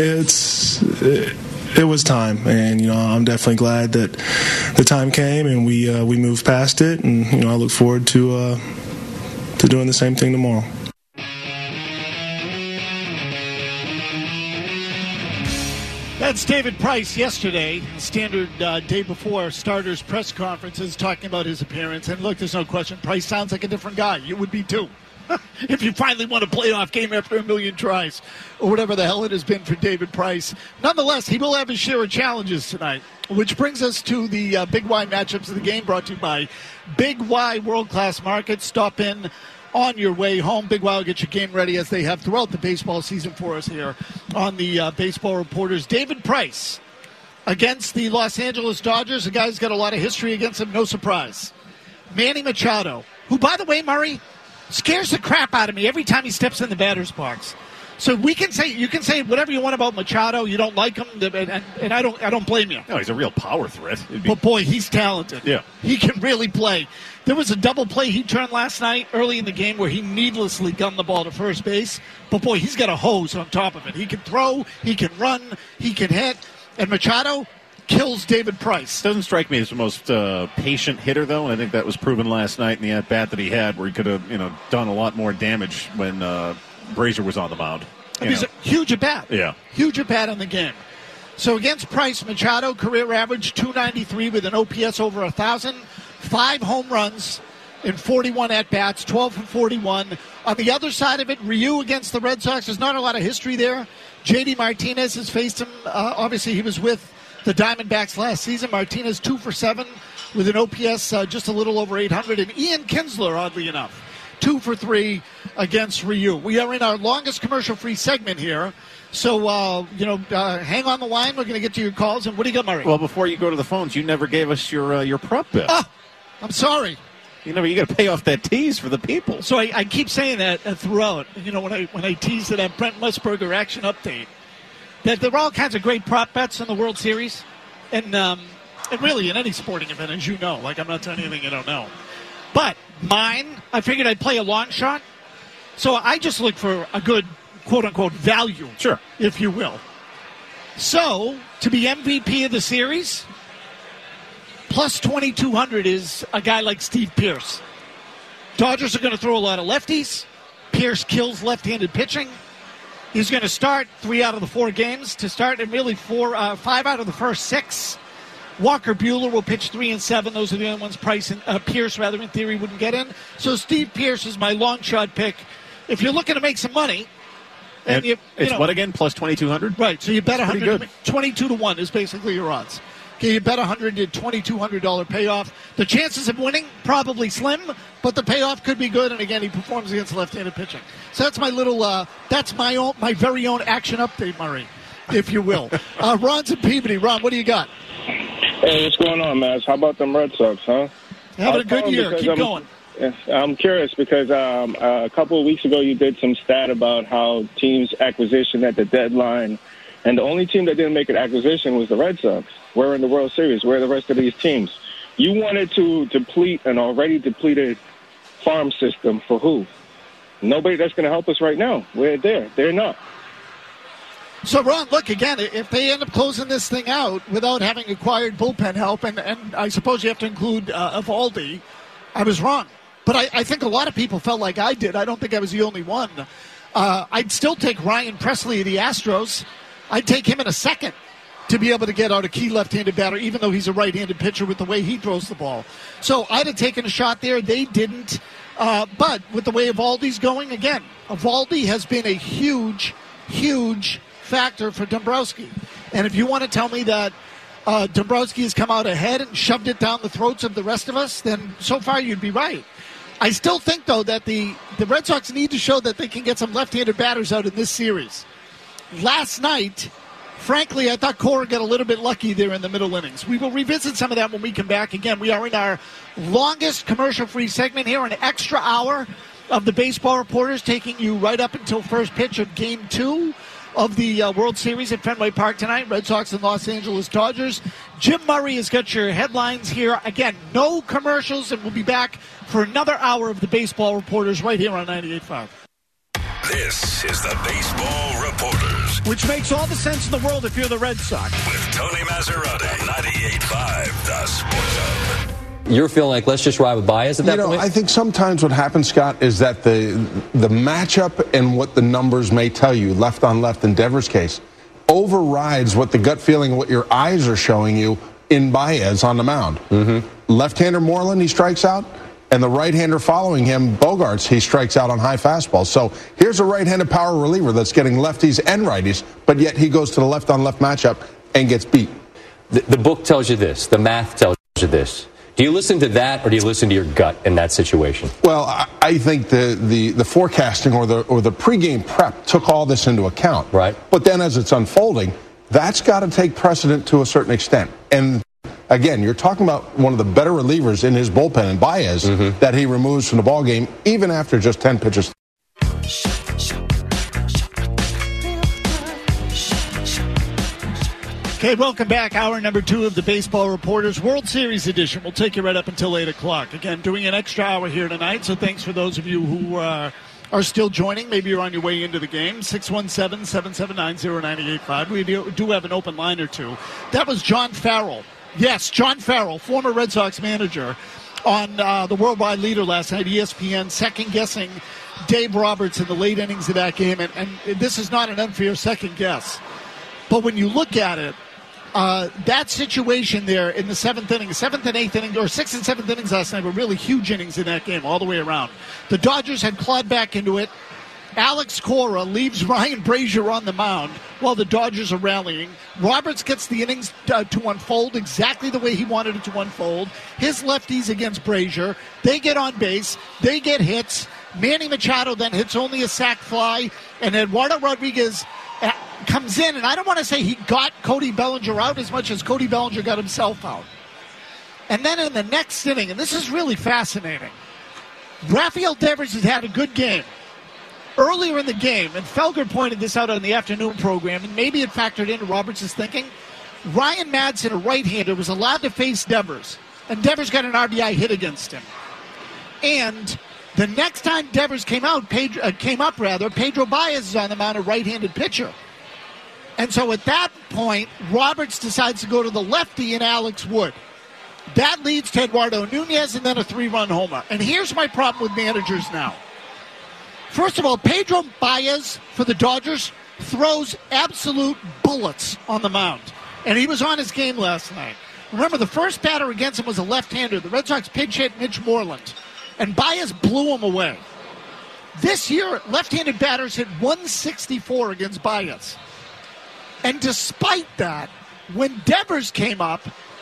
it was time, and I'm definitely glad that the time came and we moved past it, and I look forward to doing the same thing tomorrow. That's David Price yesterday, standard day before starters press conferences, talking about his appearance. And look, there's no question, Price sounds like a different guy. You would be too. If you finally won a playoff game after a million tries, or whatever the hell it has been for David Price. Nonetheless, he will have his share of challenges tonight, which brings us to the Big Y matchups of the game, brought to you by Big Y World Class Markets. Stop in on your way home. Big Y will get your game ready, as they have throughout the baseball season for us here on the Baseball Reporters. David Price against the Los Angeles Dodgers. The guy's got a lot of history against him, no surprise. Manny Machado, who, by the way, Murray, scares the crap out of me every time he steps in the batter's box. So you can say whatever you want about Machado. You don't like him, and I don't blame you. No, he's a real power threat. But boy, he's talented. Yeah, he can really play. There was a double play he turned last night early in the game where he needlessly gunned the ball to first base. But boy, he's got a hose on top of it. He can throw, he can run, he can hit, and Machado kills David Price. Doesn't strike me as the most patient hitter, though, and I think that was proven last night in the at-bat that he had, where he could have done a lot more damage when Brazier was on the mound. He's a huge at-bat. Yeah. Huge at-bat in the game. So against Price, Machado, career average 293 with an OPS over 1,000, 5 home runs in 41 at-bats, 12 for 41. On the other side of it, Ryu against the Red Sox, there's not a lot of history there. J.D. Martinez has faced him. Obviously, he was with the Diamondbacks last season. Martinez 2 for 7 with an OPS just a little over 800. And Ian Kinsler, oddly enough, 2 for 3 against Ryu. We are in our longest commercial-free segment here. So, hang on the line. We're going to get to your calls. And what do you got, Murray? Well, before you go to the phones, you never gave us your prop bet. Oh, I'm sorry. You got to pay off that tease for the people. So I keep saying that throughout. When I tease it at Brent Musburger Action Update, that there are all kinds of great prop bets in the World Series, and really in any sporting event, as you know. Like, I'm not telling you anything you don't know. But mine, I figured I'd play a long shot. So I just look for a good, quote-unquote, value, sure, if you will. So, to be MVP of the series, plus 2,200 is a guy like Steve Pearce. Dodgers are going to throw a lot of lefties. Pearce kills left-handed pitching. He's going to start 3 out of the 4 games to start, and really 5 out of the first 6. Walker Buehler will pitch 3 and 7. Those are the only ones Pearce, in theory, wouldn't get in. So Steve Pearce is my long shot pick. If you're looking to make some money, and it's what again? Plus 2,200? Right. So you bet 100. 22 to 1 is basically your odds. Okay, you bet $100 to $2,200 payoff. The chances of winning probably slim, but the payoff could be good. And again, he performs against left-handed pitching. So that's my little. That's my very own action update, Murray, if you will. Ron's in Peabody. Ron, what do you got? Hey, what's going on, Maz? How about them Red Sox, huh? Having a good year. Keep going. I'm curious because a couple of weeks ago you did some stat about how teams' acquisition at the deadline, and the only team that didn't make an acquisition was the Red Sox. We're in the World Series. Where are the rest of these teams? You wanted to deplete an already depleted farm system for who? Nobody that's going to help us right now. We're there. They're not. So, Ron, look, again, if they end up closing this thing out without having acquired bullpen help, and I suppose you have to include Eovaldi, I was wrong. But I think a lot of people felt like I did. I don't think I was the only one. I'd still take Ryan Presley of the Astros. I'd take him in a second to be able to get out a key left-handed batter, even though he's a right-handed pitcher with the way he throws the ball. So I'd have taken a shot there. They didn't. But with the way Eovaldi's going, again, Eovaldi has been a huge, huge factor for Dombrowski. And if you want to tell me that Dombrowski has come out ahead and shoved it down the throats of the rest of us, then so far you'd be right. I still think, though, that the Red Sox need to show that they can get some left-handed batters out in this series. Last night, frankly, I thought Cora got a little bit lucky there in the middle innings. We will revisit some of that when we come back. Again, we are in our longest commercial-free segment here, an extra hour of the Baseball Reporters, taking you right up until first pitch of Game 2 of the World Series at Fenway Park tonight. Red Sox and Los Angeles Dodgers. Jim Murray has got your headlines here. Again, no commercials, and we'll be back for another hour of the Baseball Reporters right here on 98.5. This is the Baseball Reporters. Which makes all the sense in the world if you're the Red Sox. With Tony Maserati, 98.5, the Sports Hub. You're feeling like let's just ride with Baez at that point? I think sometimes what happens, Scott, is that the matchup and what the numbers may tell you, left on left in Devers' case, overrides what the gut feeling, what your eyes are showing you in Baez on the mound. Mm-hmm. Left-hander Moreland, he strikes out. And the right-hander following him, Bogarts, he strikes out on high fastballs. So here's a right-handed power reliever that's getting lefties and righties, but yet he goes to the left-on-left matchup and gets beat. The book tells you this. The math tells you this. Do you listen to that, or do you listen to your gut in that situation? Well, I think the forecasting or the pregame prep took all this into account. Right. But then as it's unfolding, that's got to take precedent to a certain extent. And again, you're talking about one of the better relievers in his bullpen, in Baez, that he removes from the ballgame even after just 10 pitches. Okay, welcome back. Hour number 2 of the Baseball Reporters World Series edition. We'll take you right up until 8 o'clock. Again, doing an extra hour here tonight, so thanks for those of you who are still joining. Maybe you're on your way into the game. 617-779-0985. We do have an open line or two. That was John Farrell. Yes, John Farrell, former Red Sox manager, on the Worldwide Leader last night, ESPN, second-guessing Dave Roberts in the late innings of that game. And this is not an unfair second guess. But when you look at it, that situation there in the 7th and 8th inning, or 6th and 7th innings last night were really huge innings in that game all the way around. The Dodgers had clawed back into it. Alex Cora leaves Ryan Brazier on the mound while the Dodgers are rallying. Roberts gets the innings to unfold exactly the way he wanted it to unfold. His lefties against Brazier. They get on base. They get hits. Manny Machado then hits only a sac fly. And Eduardo Rodriguez comes in, and I don't want to say he got Cody Bellinger out as much as Cody Bellinger got himself out. And then in the next inning, and this is really fascinating, Rafael Devers has had a good game. Earlier in the game, and Felger pointed this out on the afternoon program, and maybe it factored into Roberts' thinking, Ryan Madsen, a right-hander, was allowed to face Devers, and Devers got an RBI hit against him. And the next time Devers came up, Pedro Baez is on the mound, a right-handed pitcher. And so at that point, Roberts decides to go to the lefty in Alex Wood. That leads to Eduardo Nunez and then a 3-run homer. And here's my problem with managers now. First of all, Pedro Baez for the Dodgers throws absolute bullets on the mound. And he was on his game last night. Remember, the first batter against him was a left-hander. The Red Sox pinch hit Mitch Moreland. And Baez blew him away. This year, left-handed batters hit 164 against Baez. And despite that, when Devers came up,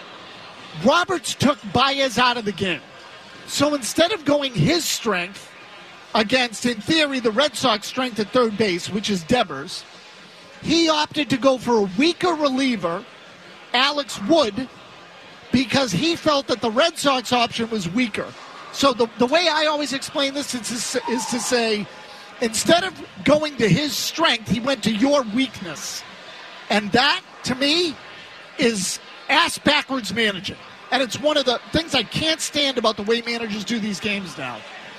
Roberts took Baez out of the game. So instead of going his strength against, in theory, the Red Sox strength at third base, which is Devers, he opted to go for a weaker reliever, Alex Wood, because he felt that the Red Sox option was weaker. So the way I always explain this is to say, instead of going to his strength, he went to your weakness. And that, to me, is ass-backwards managing. And it's one of the things I can't stand about the way managers do these games now.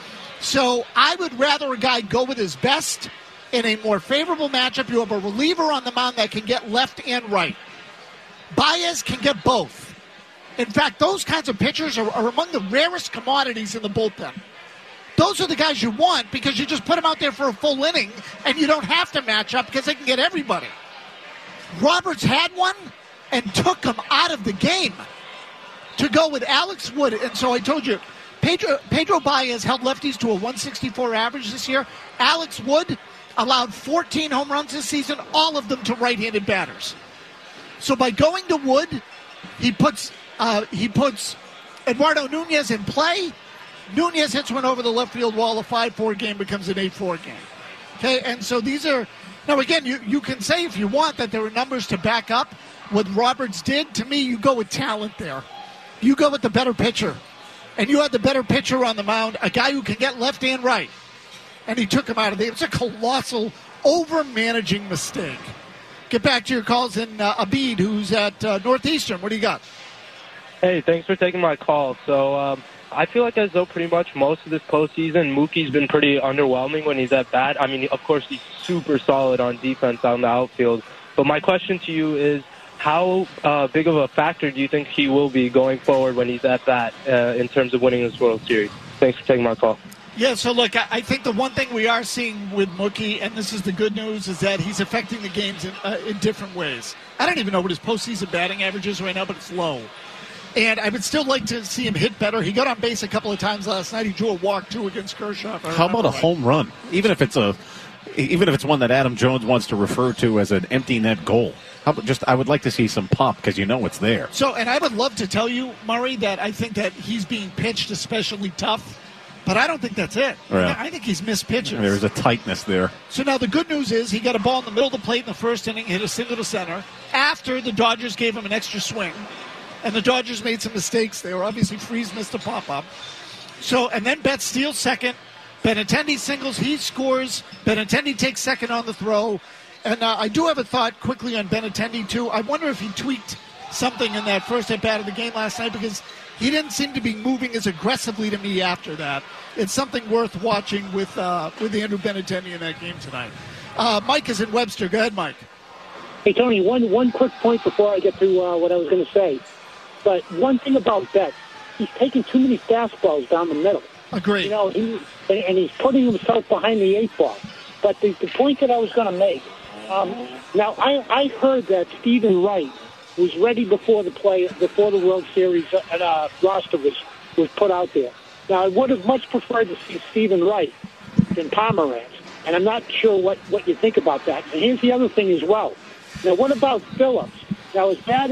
So I would rather a guy go with his best in a more favorable matchup. You have a reliever on the mound that can get left and right. Baez can get both. In fact, those kinds of pitchers are among the rarest commodities in the bullpen. Those are the guys you want because you just put them out there for a full inning and you don't have to match up because they can get everybody. Roberts had one and took him out of the game to go with Alex Wood. And so I told you, Pedro Baez held lefties to a 164 average this year. Alex Wood allowed 14 home runs this season, all of them to right-handed batters. So by going to Wood, he puts Eduardo Nunez in play. Nunez hits one over the left field wall. A 5-4 game becomes an 8-4 game. Okay, and so these are... Now, again, you can say if you want that there are numbers to back up what Roberts did. To me, you go with talent there. You go with the better pitcher. And you had the better pitcher on the mound, a guy who can get left and right. And he took him out of there. It's a colossal over-managing mistake. Get back to your calls in Abid, who's at Northeastern. What do you got? Hey, thanks for taking my call. So I feel like as though pretty much most of this postseason, Mookie's been pretty underwhelming when he's at bat. I mean, of course, he's super solid on defense on the outfield. But my question to you is, how big of a factor do you think he will be going forward when he's at bat in terms of winning this World Series? Thanks for taking my call. Yeah, so look, I think the one thing we are seeing with Mookie, and this is the good news, is that he's affecting the games in different ways. I don't even know what his postseason batting average is right now, but it's low. And I would still like to see him hit better. He got on base a couple of times last night. He drew a walk, too, against Kershaw. How about a home run? Even if it's one that Adam Jones wants to refer to as an empty net goal. I would like to see some pop because you know it's there. So, and I would love to tell you, Murray, that I think that he's being pitched especially tough. But I don't think that's it. Right. I think he's missed pitches. There's a tightness there. So now the good news is he got a ball in the middle of the plate in the first inning, hit a single to center, after the Dodgers gave him an extra swing. And the Dodgers made some mistakes there. Obviously, Freese missed a pop-up. So, and then Betts steals second. Benintendi singles. He scores. Benintendi takes second on the throw. And I do have a thought quickly on Benintendi, too. I wonder if he tweaked something in that first at-bat of the game last night, because he didn't seem to be moving as aggressively to me after that. It's something worth watching with Andrew Benintendi in that game tonight. Mike is in Webster. Go ahead, Mike. Hey, Tony, one quick point before I get to what I was going to say. But one thing about Betts, he's taking too many fastballs down the middle. Agreed. You know, and he's putting himself behind the 8-ball. But the point that I was going to make, now I heard that Stephen Wright was ready before the World Series roster was put out there. Now, I would have much preferred to see Stephen Wright than Pomeranz, and I'm not sure what you think about that. And here's the other thing as well. Now, what about Phillips? Now, as bad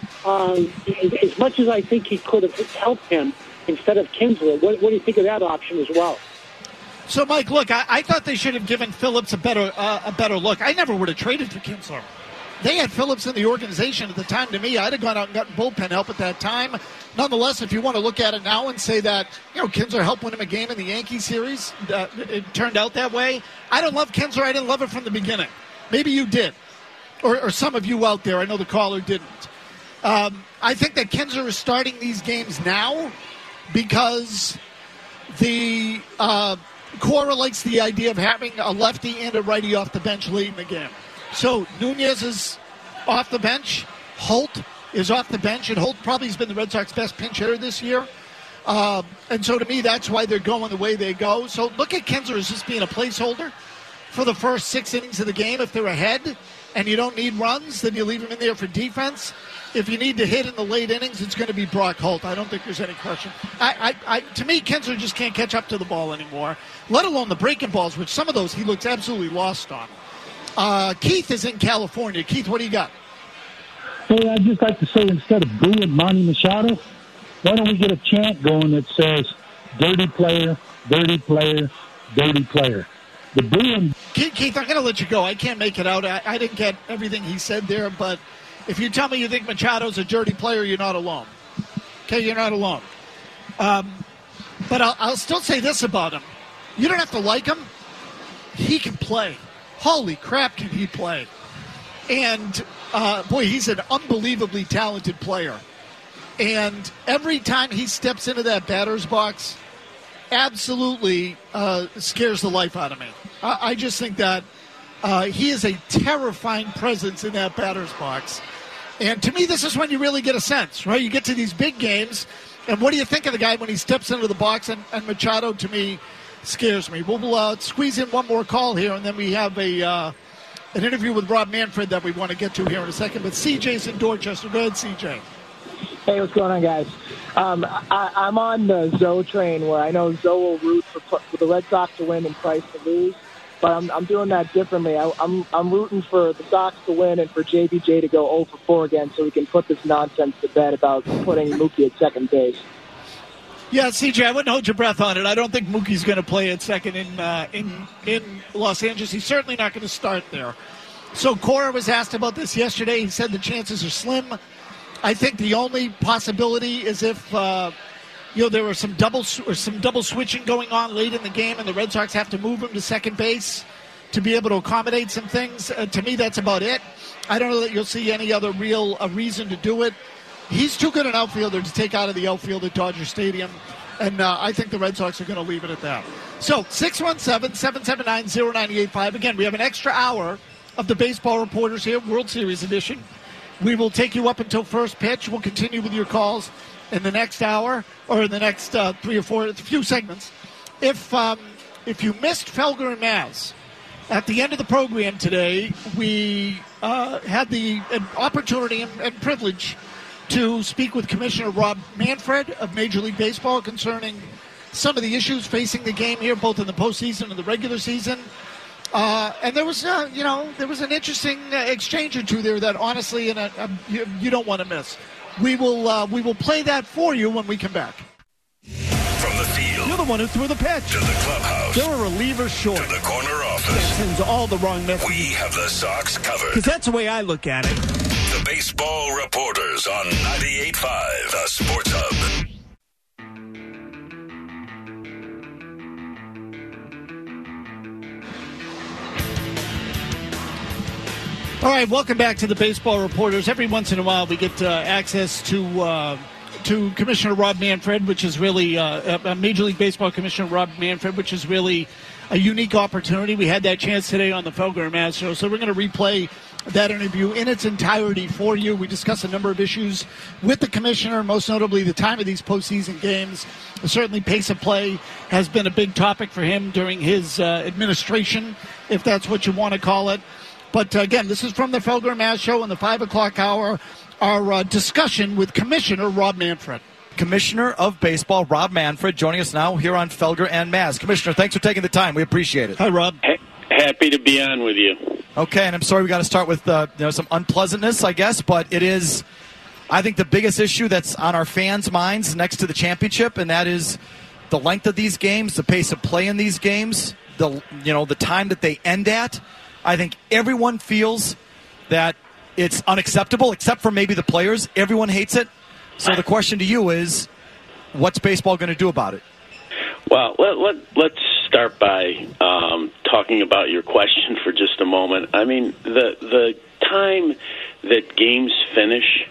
as much as I think he could have helped him instead of Kinsler, what do you think of that option as well? So, Mike, look, I thought they should have given Phillips a better look. I never would have traded for Kinsler. They had Phillips in the organization at the time. To me, I'd have gone out and gotten bullpen help at that time. Nonetheless, if you want to look at it now and say that, Kinsler helped win him a game in the Yankees series, it turned out that way. I don't love Kinsler. I didn't love it from the beginning. Maybe you did, or some of you out there. I know the caller didn't. I think that Kinsler is starting these games now because the correlates the idea of having a lefty and a righty off the bench leading the game. So Nunez is off the bench. Holt is off the bench, and Holt probably has been the Red Sox best pinch hitter this year. And so to me, that's why they're going the way they go. So look at Kinsler as just being a placeholder for the first 6 innings of the game. If they're ahead and you don't need runs, then you leave him in there for defense. If you need to hit in the late innings, it's going to be Brock Holt. I don't think there's any question. To me, Kinsler just can't catch up to the ball anymore, let alone the breaking balls, which some of those he looks absolutely lost on. Keith is in California. Keith, what do you got? Hey, I'd just like to say, instead of booing Manny Machado, why don't we get a chant going that says, dirty player, dirty player, dirty player. The booing... Keith, I'm going to let you go. I can't make it out. I didn't get everything he said there, but if you tell me you think Machado's a dirty player, you're not alone. Okay, you're not alone. But I'll still say this about him. You don't have to like him. He can play. Holy crap, can he play? And, boy, he's an unbelievably talented player. And every time he steps into that batter's box, absolutely scares the life out of me. I just think that he is a terrifying presence in that batter's box. And to me, this is when you really get a sense, right? You get to these big games, and what do you think of the guy when he steps into the box? And Machado, to me, scares me. We'll squeeze in one more call here, and then we have an interview with Rob Manfred that we want to get to here in a second. But CJ's in Dorchester. Go ahead, CJ. Hey, what's going on, guys? I'm on the Zoe train where I know Zoe will root for the Red Sox to win and Price to lose, but I'm doing that differently. I'm rooting for the Sox to win and for JBJ to go 0 for 4 again so we can put this nonsense to bed about putting Mookie at second base. Yeah, CJ, I wouldn't hold your breath on it. I don't think Mookie's going to play at second in Los Angeles. He's certainly not going to start there. So Cora was asked about this yesterday. He said the chances are slim. I think the only possibility is if there were some double switching going on late in the game, and the Red Sox have to move him to second base to be able to accommodate some things. To me, that's about it. I don't know that you'll see any other real reason to do it. He's too good an outfielder to take out of the outfield at Dodger Stadium, and I think the Red Sox are going to leave it at that. So 617-779-0985. Again, we have an extra hour of the Baseball Reporters here, World Series edition. We will take you up until first pitch. We'll continue with your calls in the next hour or in the next 3 or 4 few segments. If you missed Felger and Maz, at the end of the program today, we had the opportunity and privilege to speak with Commissioner Rob Manfred of Major League Baseball concerning some of the issues facing the game here, both in the postseason and the regular season. And there was, there was an interesting exchange or two there that honestly, you don't want to miss. We will play that for you when we come back. From the field, you're the one who threw the pitch. To the clubhouse, they're a reliever short. To the corner office, that sends all the wrong messages. We have the Sox covered. Because that's the way I look at it. The Baseball Reporters on 98.5, the Sports Hub. All right, welcome back to the Baseball Reporters. Every once in a while we get access to Commissioner Rob Manfred, which is really Major League Baseball Commissioner Rob Manfred, which is really a unique opportunity. We had that chance today on the Felger and Maz show, so we're going to replay that interview in its entirety for you. We discussed a number of issues with the commissioner, most notably the time of these postseason games. Certainly pace of play has been a big topic for him during his administration, if that's what you want to call it. But again, this is from the Felger and Maz show in the 5 o'clock hour, our discussion with Commissioner Rob Manfred. Commissioner of Baseball, Rob Manfred, joining us now here on Felger and Maz. Commissioner, thanks for taking the time. We appreciate it. Hi, Rob. Happy to be on with you. Okay, and I'm sorry we got to start with some unpleasantness, I guess, but it is, I think, the biggest issue that's on our fans' minds next to the championship, and that is the length of these games, the pace of play in these games, the time that they end at. I think everyone feels that it's unacceptable, except for maybe the players. Everyone hates it. So the question to you is, what's baseball going to do about it? Well, let's start by talking about your question for just a moment. I mean, the time that games finish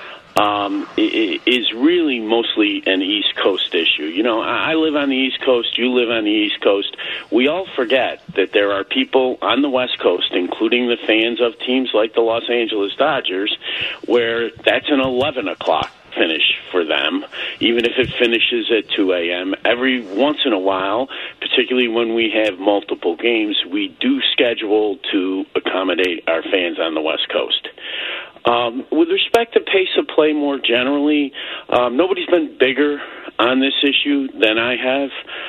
is really mostly an East Coast issue. You know, I live on the East Coast, you live on the East Coast. We all forget that there are people on the West Coast, including the fans of teams like the Los Angeles Dodgers, where that's an 11 o'clock finish for them, even if it finishes at 2 a.m. Every once in a while, particularly when we have multiple games, we do schedule to accommodate our fans on the West Coast. With respect to pace of play more generally, nobody's been bigger on this issue than I have.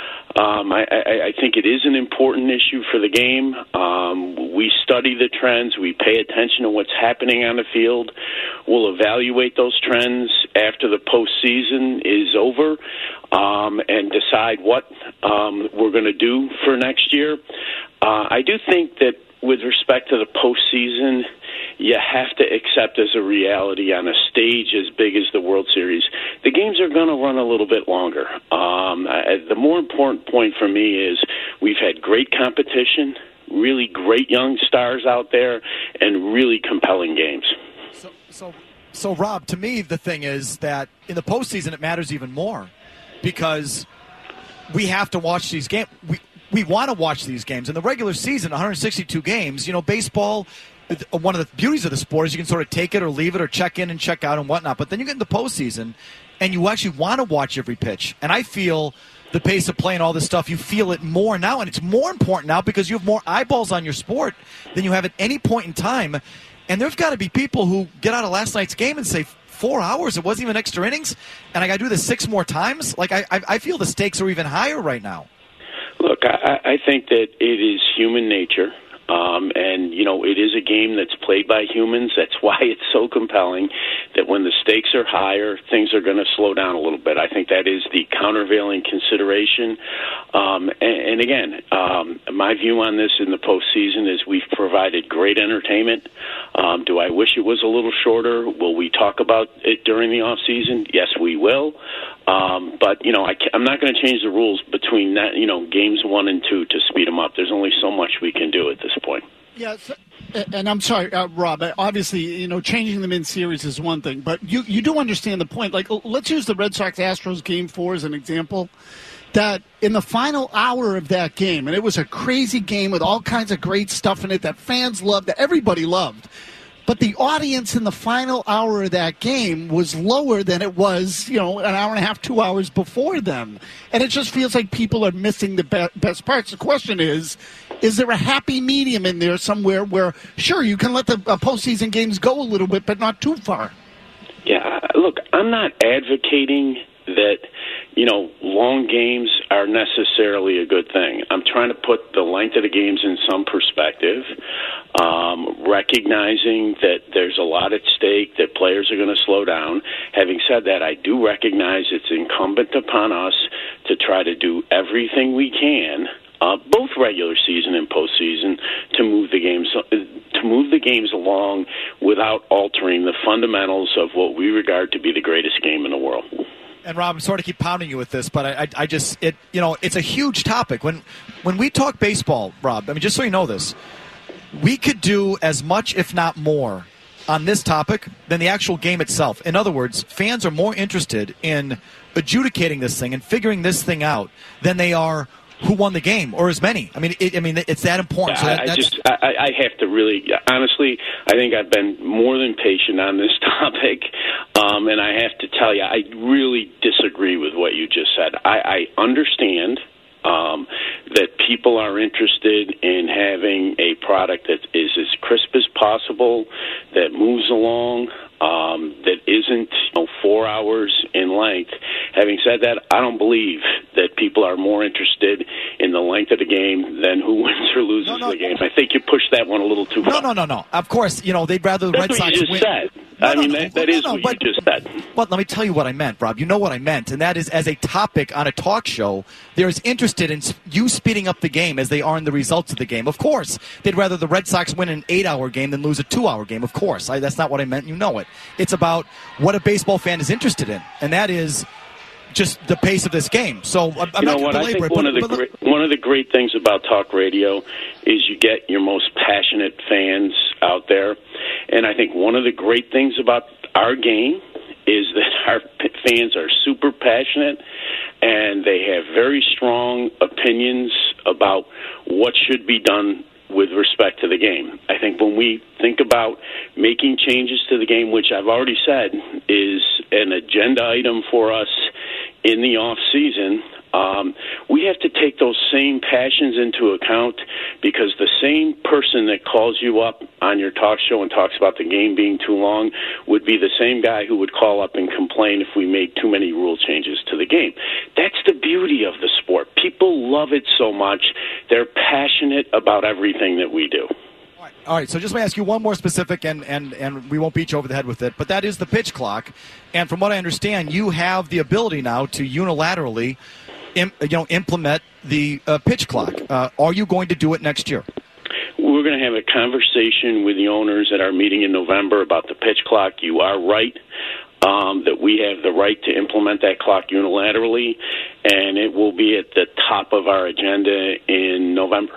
I think it is an important issue for the game. We study the trends. We pay attention to what's happening on the field. We'll evaluate those trends after the postseason is over and decide what we're going to do for next year. I do think that with respect to the postseason, you have to accept as a reality on a stage as big as the World Series, the games are going to run a little bit longer. The more important point for me is we've had great competition, really great young stars out there, and really compelling games. So Rob, to me, the thing is that in the postseason it matters even more because we have to watch these games. We want to watch these games. In the regular season, 162 games, baseball, one of the beauties of the sport is you can sort of take it or leave it or check in and check out and whatnot. But then you get in the postseason, and you actually want to watch every pitch. And I feel the pace of play and all this stuff, you feel it more now. And it's more important now because you have more eyeballs on your sport than you have at any point in time. And there's got to be people who get out of last night's game and say, 4 hours, it wasn't even extra innings, and I got to do this 6 more times? Like, I feel the stakes are even higher right now. Look, I think that it is human nature, and, it is a game that's played by humans. That's why it's so compelling that when the stakes are higher, things are going to slow down a little bit. I think that is the countervailing consideration. And again, my view on this in the postseason is we've provided great entertainment. Do I wish it was a little shorter? Will we talk about it during the off season? Yes, we will. But I'm not going to change the rules between that, games 1 and 2 to speed them up. There's only so much we can do at this point. Yeah, and I'm sorry, Rob. Obviously, changing them in series is one thing, but you do understand the point. Like, let's use the Red Sox-Astros Game 4 as an example. That in the final hour of that game, and it was a crazy game with all kinds of great stuff in it that fans loved, that everybody loved. But the audience in the final hour of that game was lower than it was, an hour and a half, 2 hours before then. And it just feels like people are missing the best parts. The question is there a happy medium in there somewhere where, sure, you can let the postseason games go a little bit, but not too far? Yeah, look, I'm not advocating that, long games are necessarily a good thing. I'm trying to put the length of the games in some perspective, recognizing that there's a lot at stake, that players are going to slow down. Having said that, I do recognize it's incumbent upon us to try to do everything we can, both regular season and postseason, to move the games along without altering the fundamentals of what we regard to be the greatest game in the world. And Rob, I'm sorry to keep pounding you with this, but it's a huge topic. When we talk baseball, Rob, just so you know this, we could do as much, if not more, on this topic than the actual game itself. In other words, fans are more interested in adjudicating this thing and figuring this thing out than they are who won the game, or as many. I mean, it's that important. So I have to really, honestly, I think I've been more than patient on this topic, and I have to tell you, I really disagree with what you just said. I understand that people are interested in having a product that is as crisp as possible, that moves along, that isn't 4 hours in length. Having said that, I don't believe that people are more interested in the length of the game than who wins or loses the game. I think you pushed that one a little too far. No. Of course, they'd rather the Red Sox win. That's what you just said. That is what you just said. But let me tell you what I meant, Rob. You know what I meant, and that is, as a topic on a talk show, they're as interested in you speeding up the game as they are in the results of the game. Of course, they'd rather the Red Sox win an 8-hour game than lose a 2-hour game. Of course. That's not what I meant. You know it. It's about what a baseball fan is interested in, and that is just the pace of this game. So I'm not going to belabor it. One of the great things about talk radio is you get your most passionate fans out there. And I think one of the great things about our game is that our fans are super passionate and they have very strong opinions about what should be done with respect to the game. I think when we think about making changes to the game, which I've already said is an agenda item for us in the off season, we have to take those same passions into account, because the same person that calls you up on your talk show and talks about the game being too long would be the same guy who would call up and complain if we made too many rule changes to the game. That's the beauty of the sport. People love it so much. They're passionate about everything that we do. All right, so just let me ask you one more specific, and we won't beat you over the head with it, but that is the pitch clock. And from what I understand, you have the ability now to unilaterally implement the pitch clock. Are you going to do it next year? We're going to have a conversation with the owners at our meeting in November about the pitch clock. You are right that we have the right to implement that clock unilaterally, and it will be at the top of our agenda in November.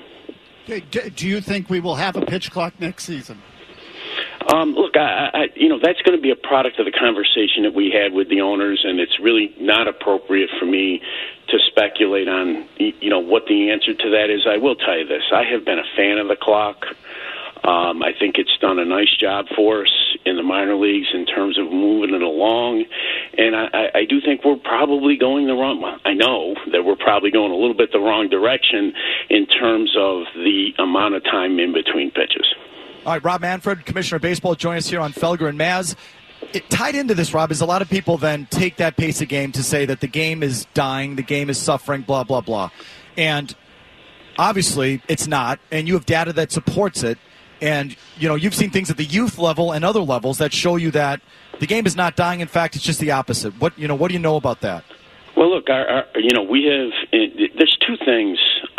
Do you think we will have a pitch clock next season? Look, that's going to be a product of the conversation that we had with the owners, and it's really not appropriate for me to speculate on, what the answer to that is. I will tell you this. I have been a fan of the clock. I think it's done a nice job for us in the minor leagues in terms of moving it along, and I do think we're probably going the wrong. I know that we're probably going a little bit the wrong direction in terms of the amount of time in between pitches. All right, Rob Manfred, Commissioner of Baseball, join us here on Felger and Maz. Tied into this, Rob, is a lot of people then take that pace of game to say that the game is dying, the game is suffering, blah, blah, blah. And obviously it's not, and you have data that supports it. And, you've seen things at the youth level and other levels that show you that the game is not dying. In fact, it's just the opposite. What do you know about that? Well, look, we have, there's two things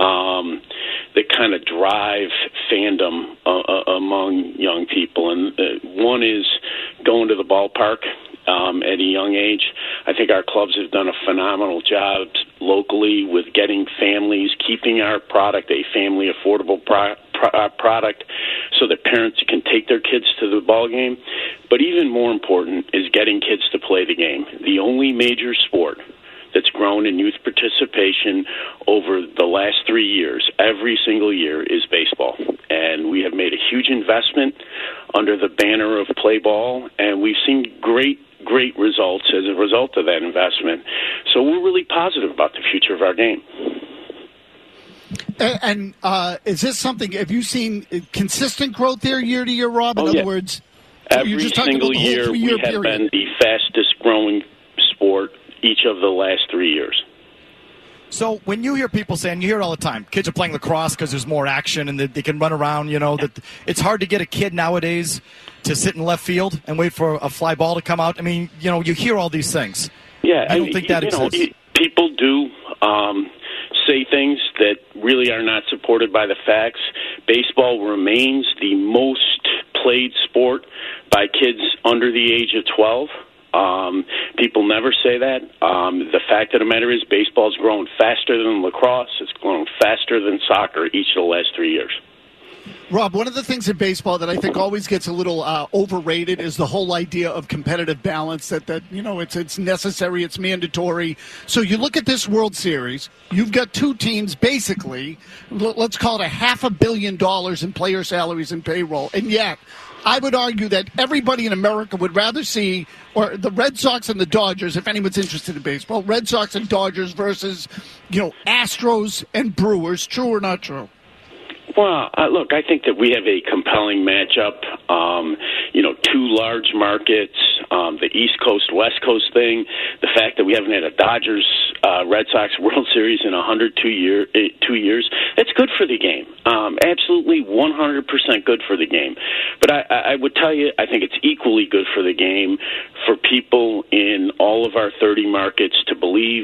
that kind of drive fandom among young people. And one is going to the ballpark at a young age. I think our clubs have done a phenomenal job locally with getting families, keeping our product a family affordable product so that parents can take their kids to the ball game. But even more important is getting kids to play the game. The only major sport that's grown in youth participation over the last 3 years, every single year, is baseball. And we have made a huge investment under the banner of Play Ball, and we've seen great results as a result of that investment. So we're really positive about the future of our game. And is this something, have you seen consistent growth there year to year, Rob? In other words, every single year we have been the fastest growing sport each of the last 3 years. So when you hear people saying, you hear it all the time, kids are playing lacrosse because there's more action and they can run around, that it's hard to get a kid nowadays to sit in left field and wait for a fly ball to come out. I mean, you hear all these things. Yeah, I don't think that exists. People do say things that really are not supported by the facts. Baseball remains the most played sport by kids under the age of 12. People never say that. The fact of the matter is baseball's grown faster than lacrosse. It's grown faster than soccer each of the last 3 years. Rob, one of the things in baseball that I think always gets a little overrated is the whole idea of competitive balance, that it's necessary, it's mandatory. So you look at this World Series, you've got two teams basically, let's call it $500 million in player salaries and payroll, and yet I would argue that everybody in America would rather see, or the Red Sox and the Dodgers, if anyone's interested in baseball, Red Sox and Dodgers versus, Astros and Brewers. True or not true? Well, look, I think that we have a compelling matchup. Two large markets, the East Coast, West Coast thing, the fact that we haven't had a Dodgers Red Sox World Series in 2 years, that's good for the game. Absolutely 100% good for the game. But I would tell you, I think it's equally good for the game for people in all of our 30 markets to believe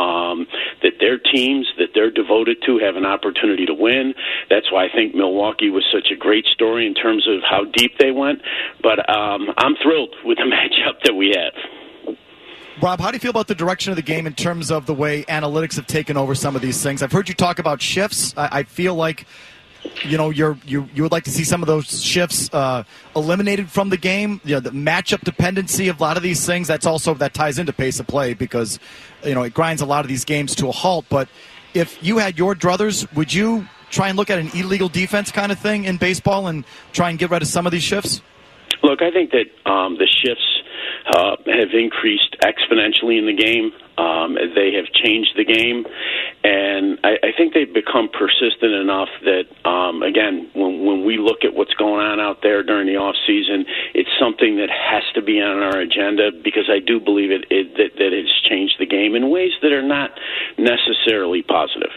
that their teams that they're devoted to have an opportunity to win. That's why I think Milwaukee was such a great story in terms of how deep they went. But I'm thrilled with the matchup that we have. Rob, how do you feel about the direction of the game in terms of the way analytics have taken over some of these things? I've heard you talk about shifts. I feel like you would like to see some of those shifts eliminated from the game. The matchup dependency of a lot of these things, that ties into pace of play because it grinds a lot of these games to a halt. But if you had your druthers, would you try and look at an illegal defense kind of thing in baseball and try and get rid of some of these shifts? Look, I think that the shifts have increased exponentially in the game. They have changed the game, and I think they've become persistent enough that, again, when we look at what's going on out there during the off season, it's something that has to be on our agenda because I do believe that it's changed the game in ways that are not necessarily positive.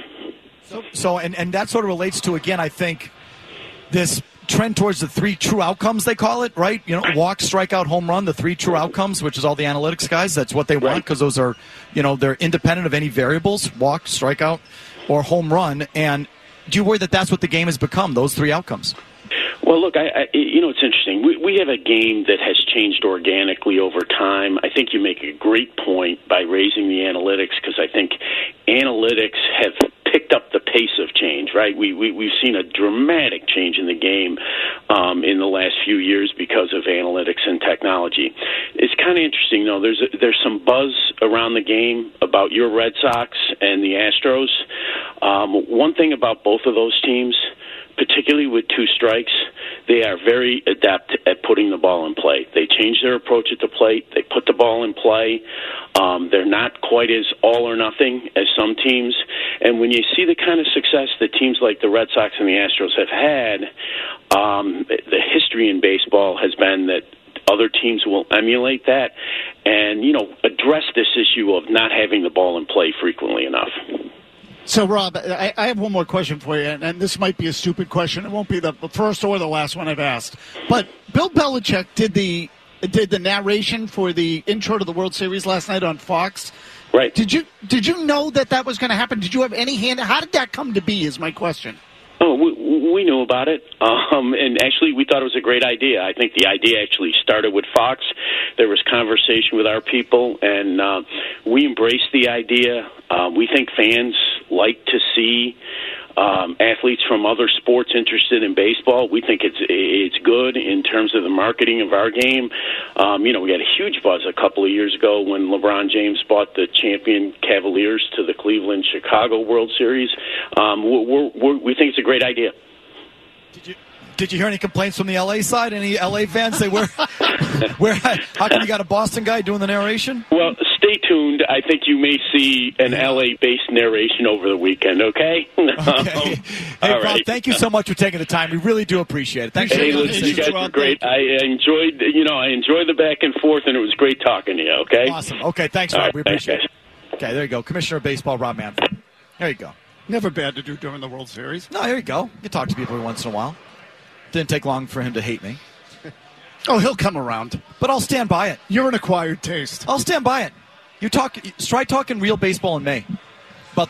So and that sort of relates to, again, I think, this trend towards the three true outcomes, they call it, right? Walk, strikeout, home run, the three true outcomes, which is all the analytics guys. That's what they want because those are, they're independent of any variables, walk, strikeout, or home run. And do you worry that that's what the game has become, those three outcomes? Well, look, it's interesting. We have a game that has changed organically over time. I think you make a great point by raising the analytics because I think analytics have picked up the pace of change, right? We've seen a dramatic change in the game in the last few years because of analytics and technology. It's kind of interesting, though. There's some buzz around the game about your Red Sox and the Astros. One thing about both of those teams, particularly with two strikes, they are very adept at putting the ball in play. They change their approach at the plate. They put the ball in play. They're not quite as all or nothing as some teams. And when you see the kind of success that teams like the Red Sox and the Astros have had, the history in baseball has been that other teams will emulate that and, address this issue of not having the ball in play frequently enough. So, Rob, I have one more question for you, and this might be a stupid question. It won't be the first or the last one I've asked. But Bill Belichick did the narration for the intro to the World Series last night on Fox. Right. Did you know that was going to happen? Did you have any hand? How did that come to be is my question. Oh, we knew about it, and actually we thought it was a great idea. I think the idea actually started with Fox. There was conversation with our people, and we embraced the idea. We think fans like to see athletes from other sports interested in baseball. We think it's good in terms of the marketing of our game. We had a huge buzz a couple of years ago when LeBron James bought the champion Cavaliers to the Cleveland-Chicago World Series. We think it's a great idea. Did you hear any complaints from the L.A. side? Any L.A. fans say, how come you got a Boston guy doing the narration? Well, stay tuned. I think you may see an L.A.-based narration over the weekend, okay? Okay. Hey, Rob, right. Thank you so much for taking the time. We really do appreciate it. Thanks. Hey, listen, you guys were great. I enjoyed the back and forth, and it was great talking to you, okay? Awesome. Okay, thanks, Rob. Right, we appreciate it. Okay, there you go. Commissioner of Baseball, Rob Manfred. There you go. Never bad to do during the World Series. No, here you go. You talk to people every once in a while. Didn't take long for him to hate me. Oh, he'll come around. But I'll stand by it. You're an acquired taste. I'll stand by it. Try talking real baseball in May. About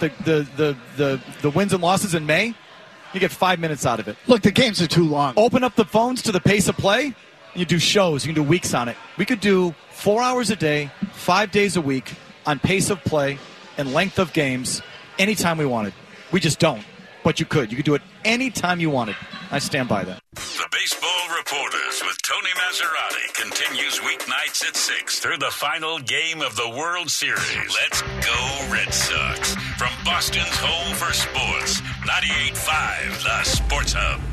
the wins and losses in May. You get 5 minutes out of it. Look, the games are too long. Open up the phones to the pace of play. And you do shows. You can do weeks on it. We could do 4 hours a day, 5 days a week on pace of play and length of games anytime we wanted. We just don't. but you could. You could do it anytime you wanted. I stand by that. The Baseball Reporters with Tony Maserati continues weeknights at 6 through the final game of the World Series. Let's go Red Sox. From Boston's home for sports, 98.5 The Sports Hub.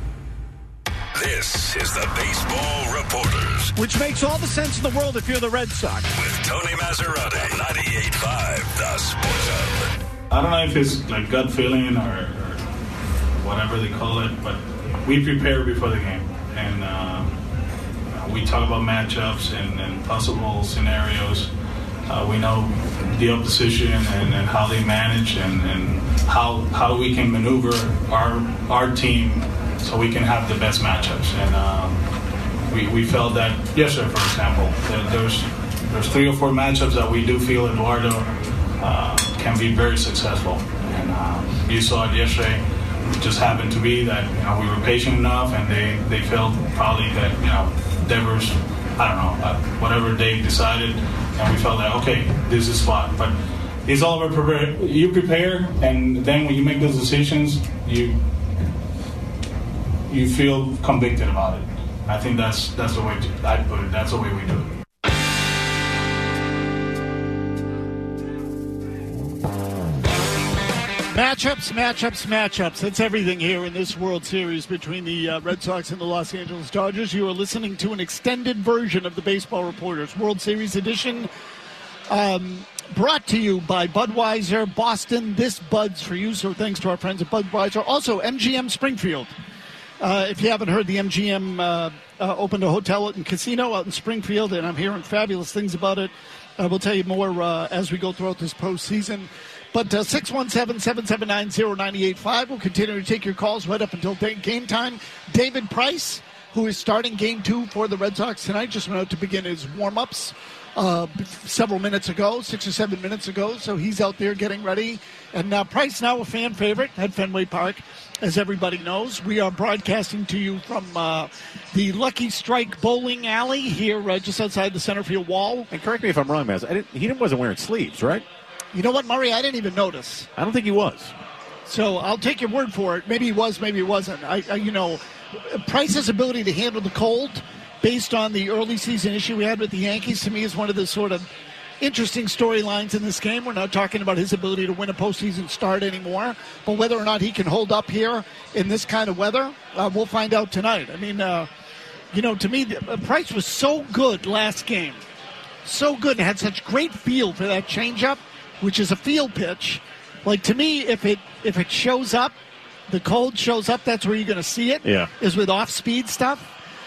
This is the Baseball Reporters. Which makes all the sense in the world if you're the Red Sox. With Tony Maserati, 98.5 The Sports Hub. I don't know if it's like gut feeling or whatever they call it, but we prepare before the game. And we talk about matchups and possible scenarios. We know the opposition and how they manage and how we can maneuver our team so we can have the best matchups. And we felt that yesterday, for example, there's 3 or 4 matchups that we do feel Eduardo can be very successful. And you saw it yesterday. It just happened to be that we were patient enough, and they felt probably that Devers, I don't know, whatever they decided, and we felt that okay, this is spot. But it's all about prepare. You prepare, and then when you make those decisions, you feel convicted about it. I think that's the way I put it. That's the way we do it. Matchups. That's everything here in this World Series between the Red Sox and the Los Angeles Dodgers. You are listening to an extended version of the Baseball Reporters World Series edition, brought to you by Budweiser Boston. This Bud's for you, so thanks to our friends at Budweiser. Also, MGM Springfield. If you haven't heard, the MGM opened a hotel and casino out in Springfield, and I'm hearing fabulous things about it. We'll tell you more as we go throughout this postseason. But 617-779-0985. We'll continue to take your calls right up until game time. David Price, who is starting Game 2 for the Red Sox tonight, just went out to begin his warm-ups several minutes ago, 6 or 7 minutes ago. So he's out there getting ready. And Price, now a fan favorite at Fenway Park, as everybody knows. We are broadcasting to you from the Lucky Strike Bowling Alley here just outside the center field wall. And correct me if I'm wrong, Maz. He wasn't wearing sleeves, right? You know what, Murray? I didn't even notice. I don't think he was. So I'll take your word for it. Maybe he was, maybe he wasn't. Price's ability to handle the cold, based on the early season issue we had with the Yankees, to me is one of the sort of interesting storylines in this game. We're not talking about his ability to win a postseason start anymore, but whether or not he can hold up here in this kind of weather, we'll find out tonight. I mean, to me, Price was so good last game. So good and had such great feel for that changeup, which is a field pitch. Like, to me, if it shows up, the cold shows up, that's where you're going to see it, is with off-speed stuff.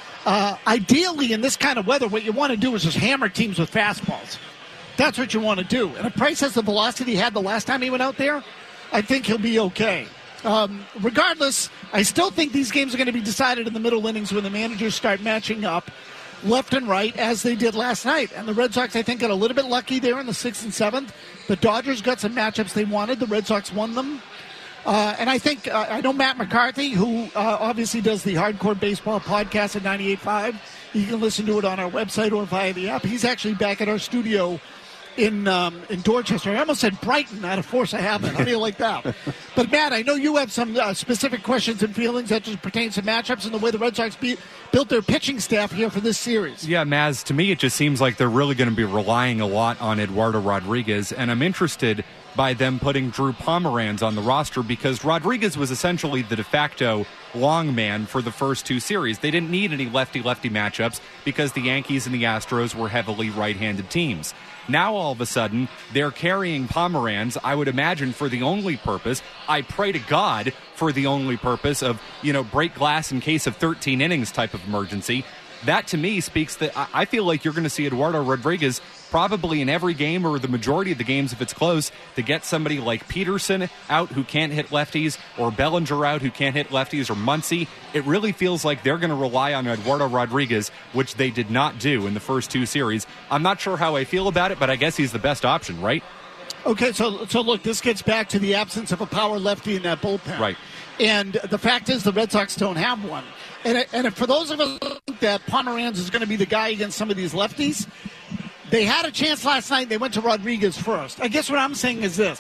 Ideally, in this kind of weather, what you want to do is just hammer teams with fastballs. That's what you want to do. And if Price has the velocity he had the last time he went out there, I think he'll be okay. Regardless, I still think these games are going to be decided in the middle innings when the managers start matching up left and right, as they did last night. And the Red Sox, I think, got a little bit lucky there in the 6th and 7th. The Dodgers got some matchups they wanted. The Red Sox won them. And I think, I know Matt McCarthy, who obviously does the Hardcore Baseball podcast at 98.5. You can listen to it on our website or via the app. He's actually back at our studio in Dorchester. I almost said Brighton out of force of habit. How do you like that? But, Matt, I know you have some specific questions and feelings that just pertain to matchups and the way the Red Sox built their pitching staff here for this series. Yeah, Maz, to me it just seems like they're really going to be relying a lot on Eduardo Rodriguez, and I'm interested by them putting Drew Pomeranz on the roster because Rodriguez was essentially the de facto long man for the first 2 series. They didn't need any lefty-lefty matchups because the Yankees and the Astros were heavily right-handed teams. Now, all of a sudden, they're carrying Pomeranz, I would imagine, for the only purpose, I pray to God, for the only purpose of, break glass in case of 13 innings type of emergency. That, to me, speaks that I feel like you're going to see Eduardo Rodriguez probably in every game or the majority of the games if it's close to get somebody like Peterson out who can't hit lefties or Bellinger out who can't hit lefties or Muncy. It really feels like they're going to rely on Eduardo Rodriguez, which they did not do in the first 2 series. I'm not sure how I feel about it, but I guess he's the best option, right? Okay, so look, this gets back to the absence of a power lefty in that bullpen. Right. And the fact is the Red Sox don't have one. And for those of us who think that Pomeranz is going to be the guy against some of these lefties, they had a chance last night. They went to Rodriguez first. I guess what I'm saying is this.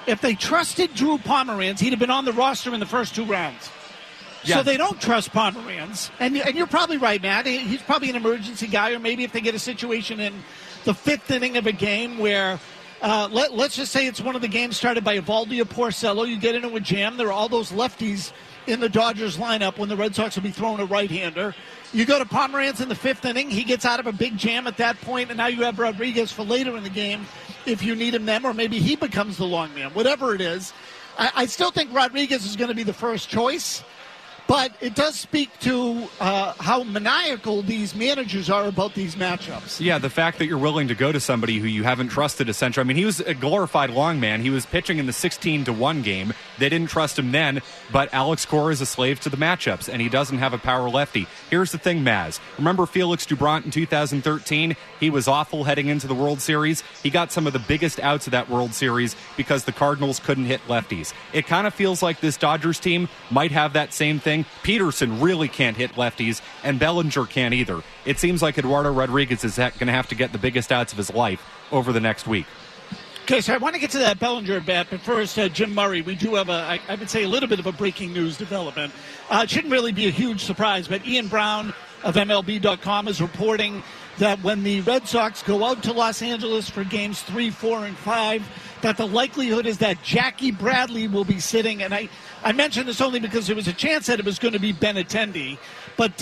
if they trusted Drew Pomeranz, he'd have been on the roster in the first 2 rounds. Yeah. So they don't trust Pomeranz. And you're probably right, Matt. He's probably an emergency guy, or maybe if they get a situation in the 5th inning of a game where, let's just say it's one of the games started by Evaldi or Porcello, you get into a jam, there are all those lefties in the Dodgers lineup when the Red Sox will be throwing a right-hander. You go to Pomeranz in the 5th inning, he gets out of a big jam at that point, and now you have Rodriguez for later in the game if you need him then, or maybe he becomes the long man. Whatever it is, I still think Rodriguez is going to be the first choice. But it does speak to how maniacal these managers are about these matchups. Yeah, the fact that you're willing to go to somebody who you haven't trusted essentially. I mean, he was a glorified long man. He was pitching in the 16-1 game. They didn't trust him then, but Alex Cora is a slave to the matchups, and he doesn't have a power lefty. Here's the thing, Maz. Remember Felix Doubront in 2013? He was awful heading into the World Series. He got some of the biggest outs of that World Series because the Cardinals couldn't hit lefties. It kind of feels like this Dodgers team might have that same thing. Peterson really can't hit lefties, and Bellinger can't either. It seems like Eduardo Rodriguez is going to have to get the biggest outs of his life over the next week. Okay, so I want to get to that Bellinger bat, but first, Jim Murray, we do have, I would say, a little bit of a breaking news development. It shouldn't really be a huge surprise, but Ian Brown of MLB.com is reporting that when the Red Sox go out to Los Angeles for games 3, 4, and 5, that the likelihood is that Jackie Bradley will be sitting, and I mentioned this only because there was a chance that it was going to be Benintendi. But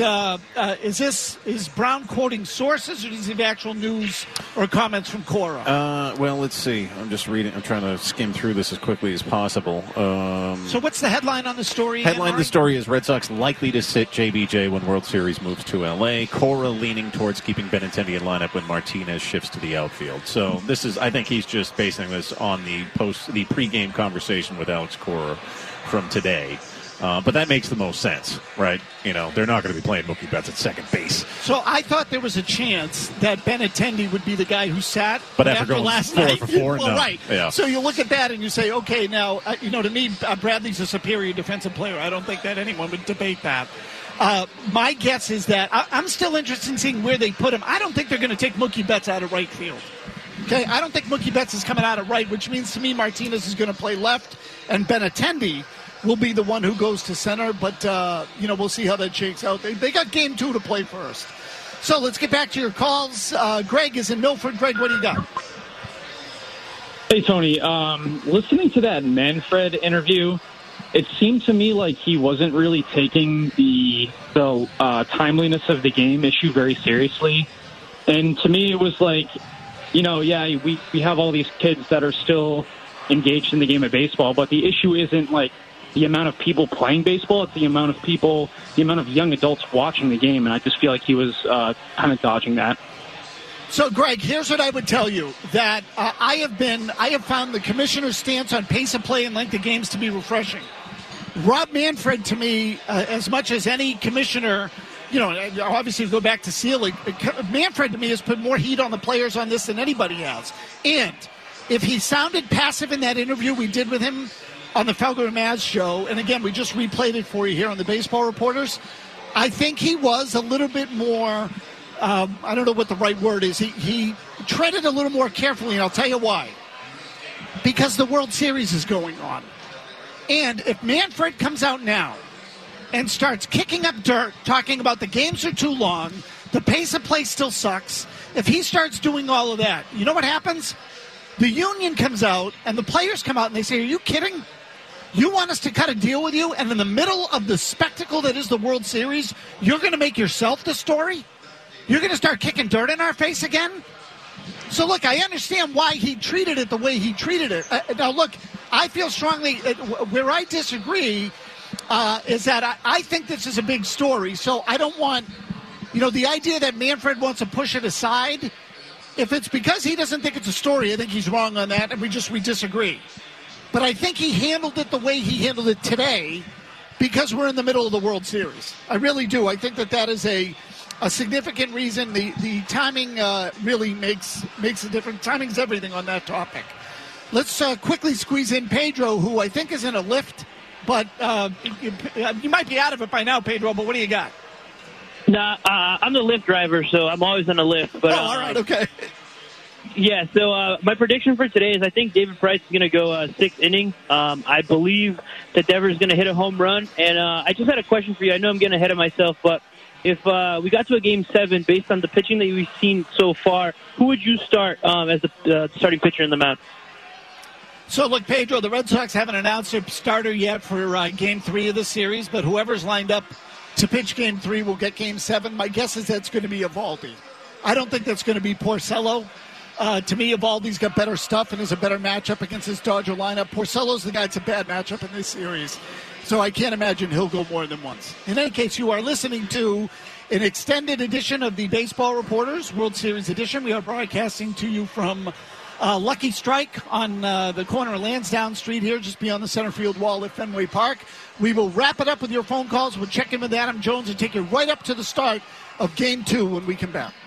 is Brown quoting sources, or does he have actual news or comments from Cora? Well, let's see. I'm just reading. I'm trying to skim through this as quickly as possible. So what's the headline on the story? Headline of the story is Red Sox likely to sit JBJ when World Series moves to L.A. Cora leaning towards keeping Benintendi in lineup when Martinez shifts to the outfield. So this is, I think he's just basing this on the pregame conversation with Alex Cora from today. But that makes the most sense, right? You know, they're not going to be playing Mookie Betts at second base. So I thought there was a chance that Benintendi would be the guy who sat. But after going last 4 night, for 4, well, no. right. Yeah. So you look at that and you say, okay, now, to me, Bradley's a superior defensive player. I don't think that anyone would debate that. My guess is that I'm still interested in seeing where they put him. I don't think they're going to take Mookie Betts out of right field. Okay, I don't think Mookie Betts is coming out of right, which means to me Martinez is going to play left, and Benintendi will be the one who goes to center. But, we'll see how that shakes out. They got game 2 to play first. So let's get back to your calls. Greg is in Milford. Greg, what do you got? Hey, Tony. Listening to that Manfred interview, it seemed to me like he wasn't really taking the timeliness of the game issue very seriously. And to me, it was like, we have all these kids that are still engaged in the game of baseball, but the issue isn't like the amount of people playing baseball, it's the amount of young adults watching the game, and I just feel like he was kind of dodging that. So, Greg, here's what I would tell you, that I have found the commissioner's stance on pace of play and length of games to be refreshing. Rob Manfred, to me, as much as any commissioner, obviously go back to Seelig, Manfred, to me, has put more heat on the players on this than anybody has. And if he sounded passive in that interview we did with him on the Felger and Maz show, and again, we just replayed it for you here on the Baseball Reporters, I think he was a little bit more, I don't know what the right word is, he treaded a little more carefully, and I'll tell you why. Because the World Series is going on. And if Manfred comes out now and starts kicking up dirt, talking about the games are too long, the pace of play still sucks, if he starts doing all of that, you know what happens? The union comes out and the players come out and they say, are you kidding? You want us to cut a deal with you, and in the middle of the spectacle that is the World Series, you're going to make yourself the story? You're going to start kicking dirt in our face again? So, look, I understand why he treated it the way he treated it. Now, look, I feel strongly, where I disagree is that I think this is a big story. So I don't want, the idea that Manfred wants to push it aside, if it's because he doesn't think it's a story, I think he's wrong on that, and we disagree. But I think he handled it the way he handled it today because we're in the middle of the World Series. I really do. I think that is a significant reason. The timing really makes a difference. Timing's everything on that topic. Let's quickly squeeze in Pedro, who I think is in a lift, but you might be out of it by now, Pedro, but what do you got? Nah, I'm the Lyft driver, so I'm always in a Lyft. But, all right, okay. Yeah, so my prediction for today is I think David Price is going to go 6th inning. I believe that Devers is going to hit a home run. And I just had a question for you. I know I'm getting ahead of myself, but if we got to a Game 7, based on the pitching that we've seen so far, who would you start as the starting pitcher in the mound? So, look, Pedro, the Red Sox haven't announced their starter yet for Game 3 of the series, but whoever's lined up to pitch Game 3 will get Game 7. My guess is that's going to be Eovaldi. I don't think that's going to be Porcello. To me, Eovaldi's got better stuff and is a better matchup against this Dodger lineup. Porcello's the guy that's a bad matchup in this series, so I can't imagine he'll go more than once. In any case, you are listening to an extended edition of the Baseball Reporters World Series edition. We are broadcasting to you from Lucky Strike on the corner of Lansdowne Street here, just beyond the center field wall at Fenway Park. We will wrap it up with your phone calls. We'll check in with Adam Jones and take you right up to the start of Game 2 when we come back.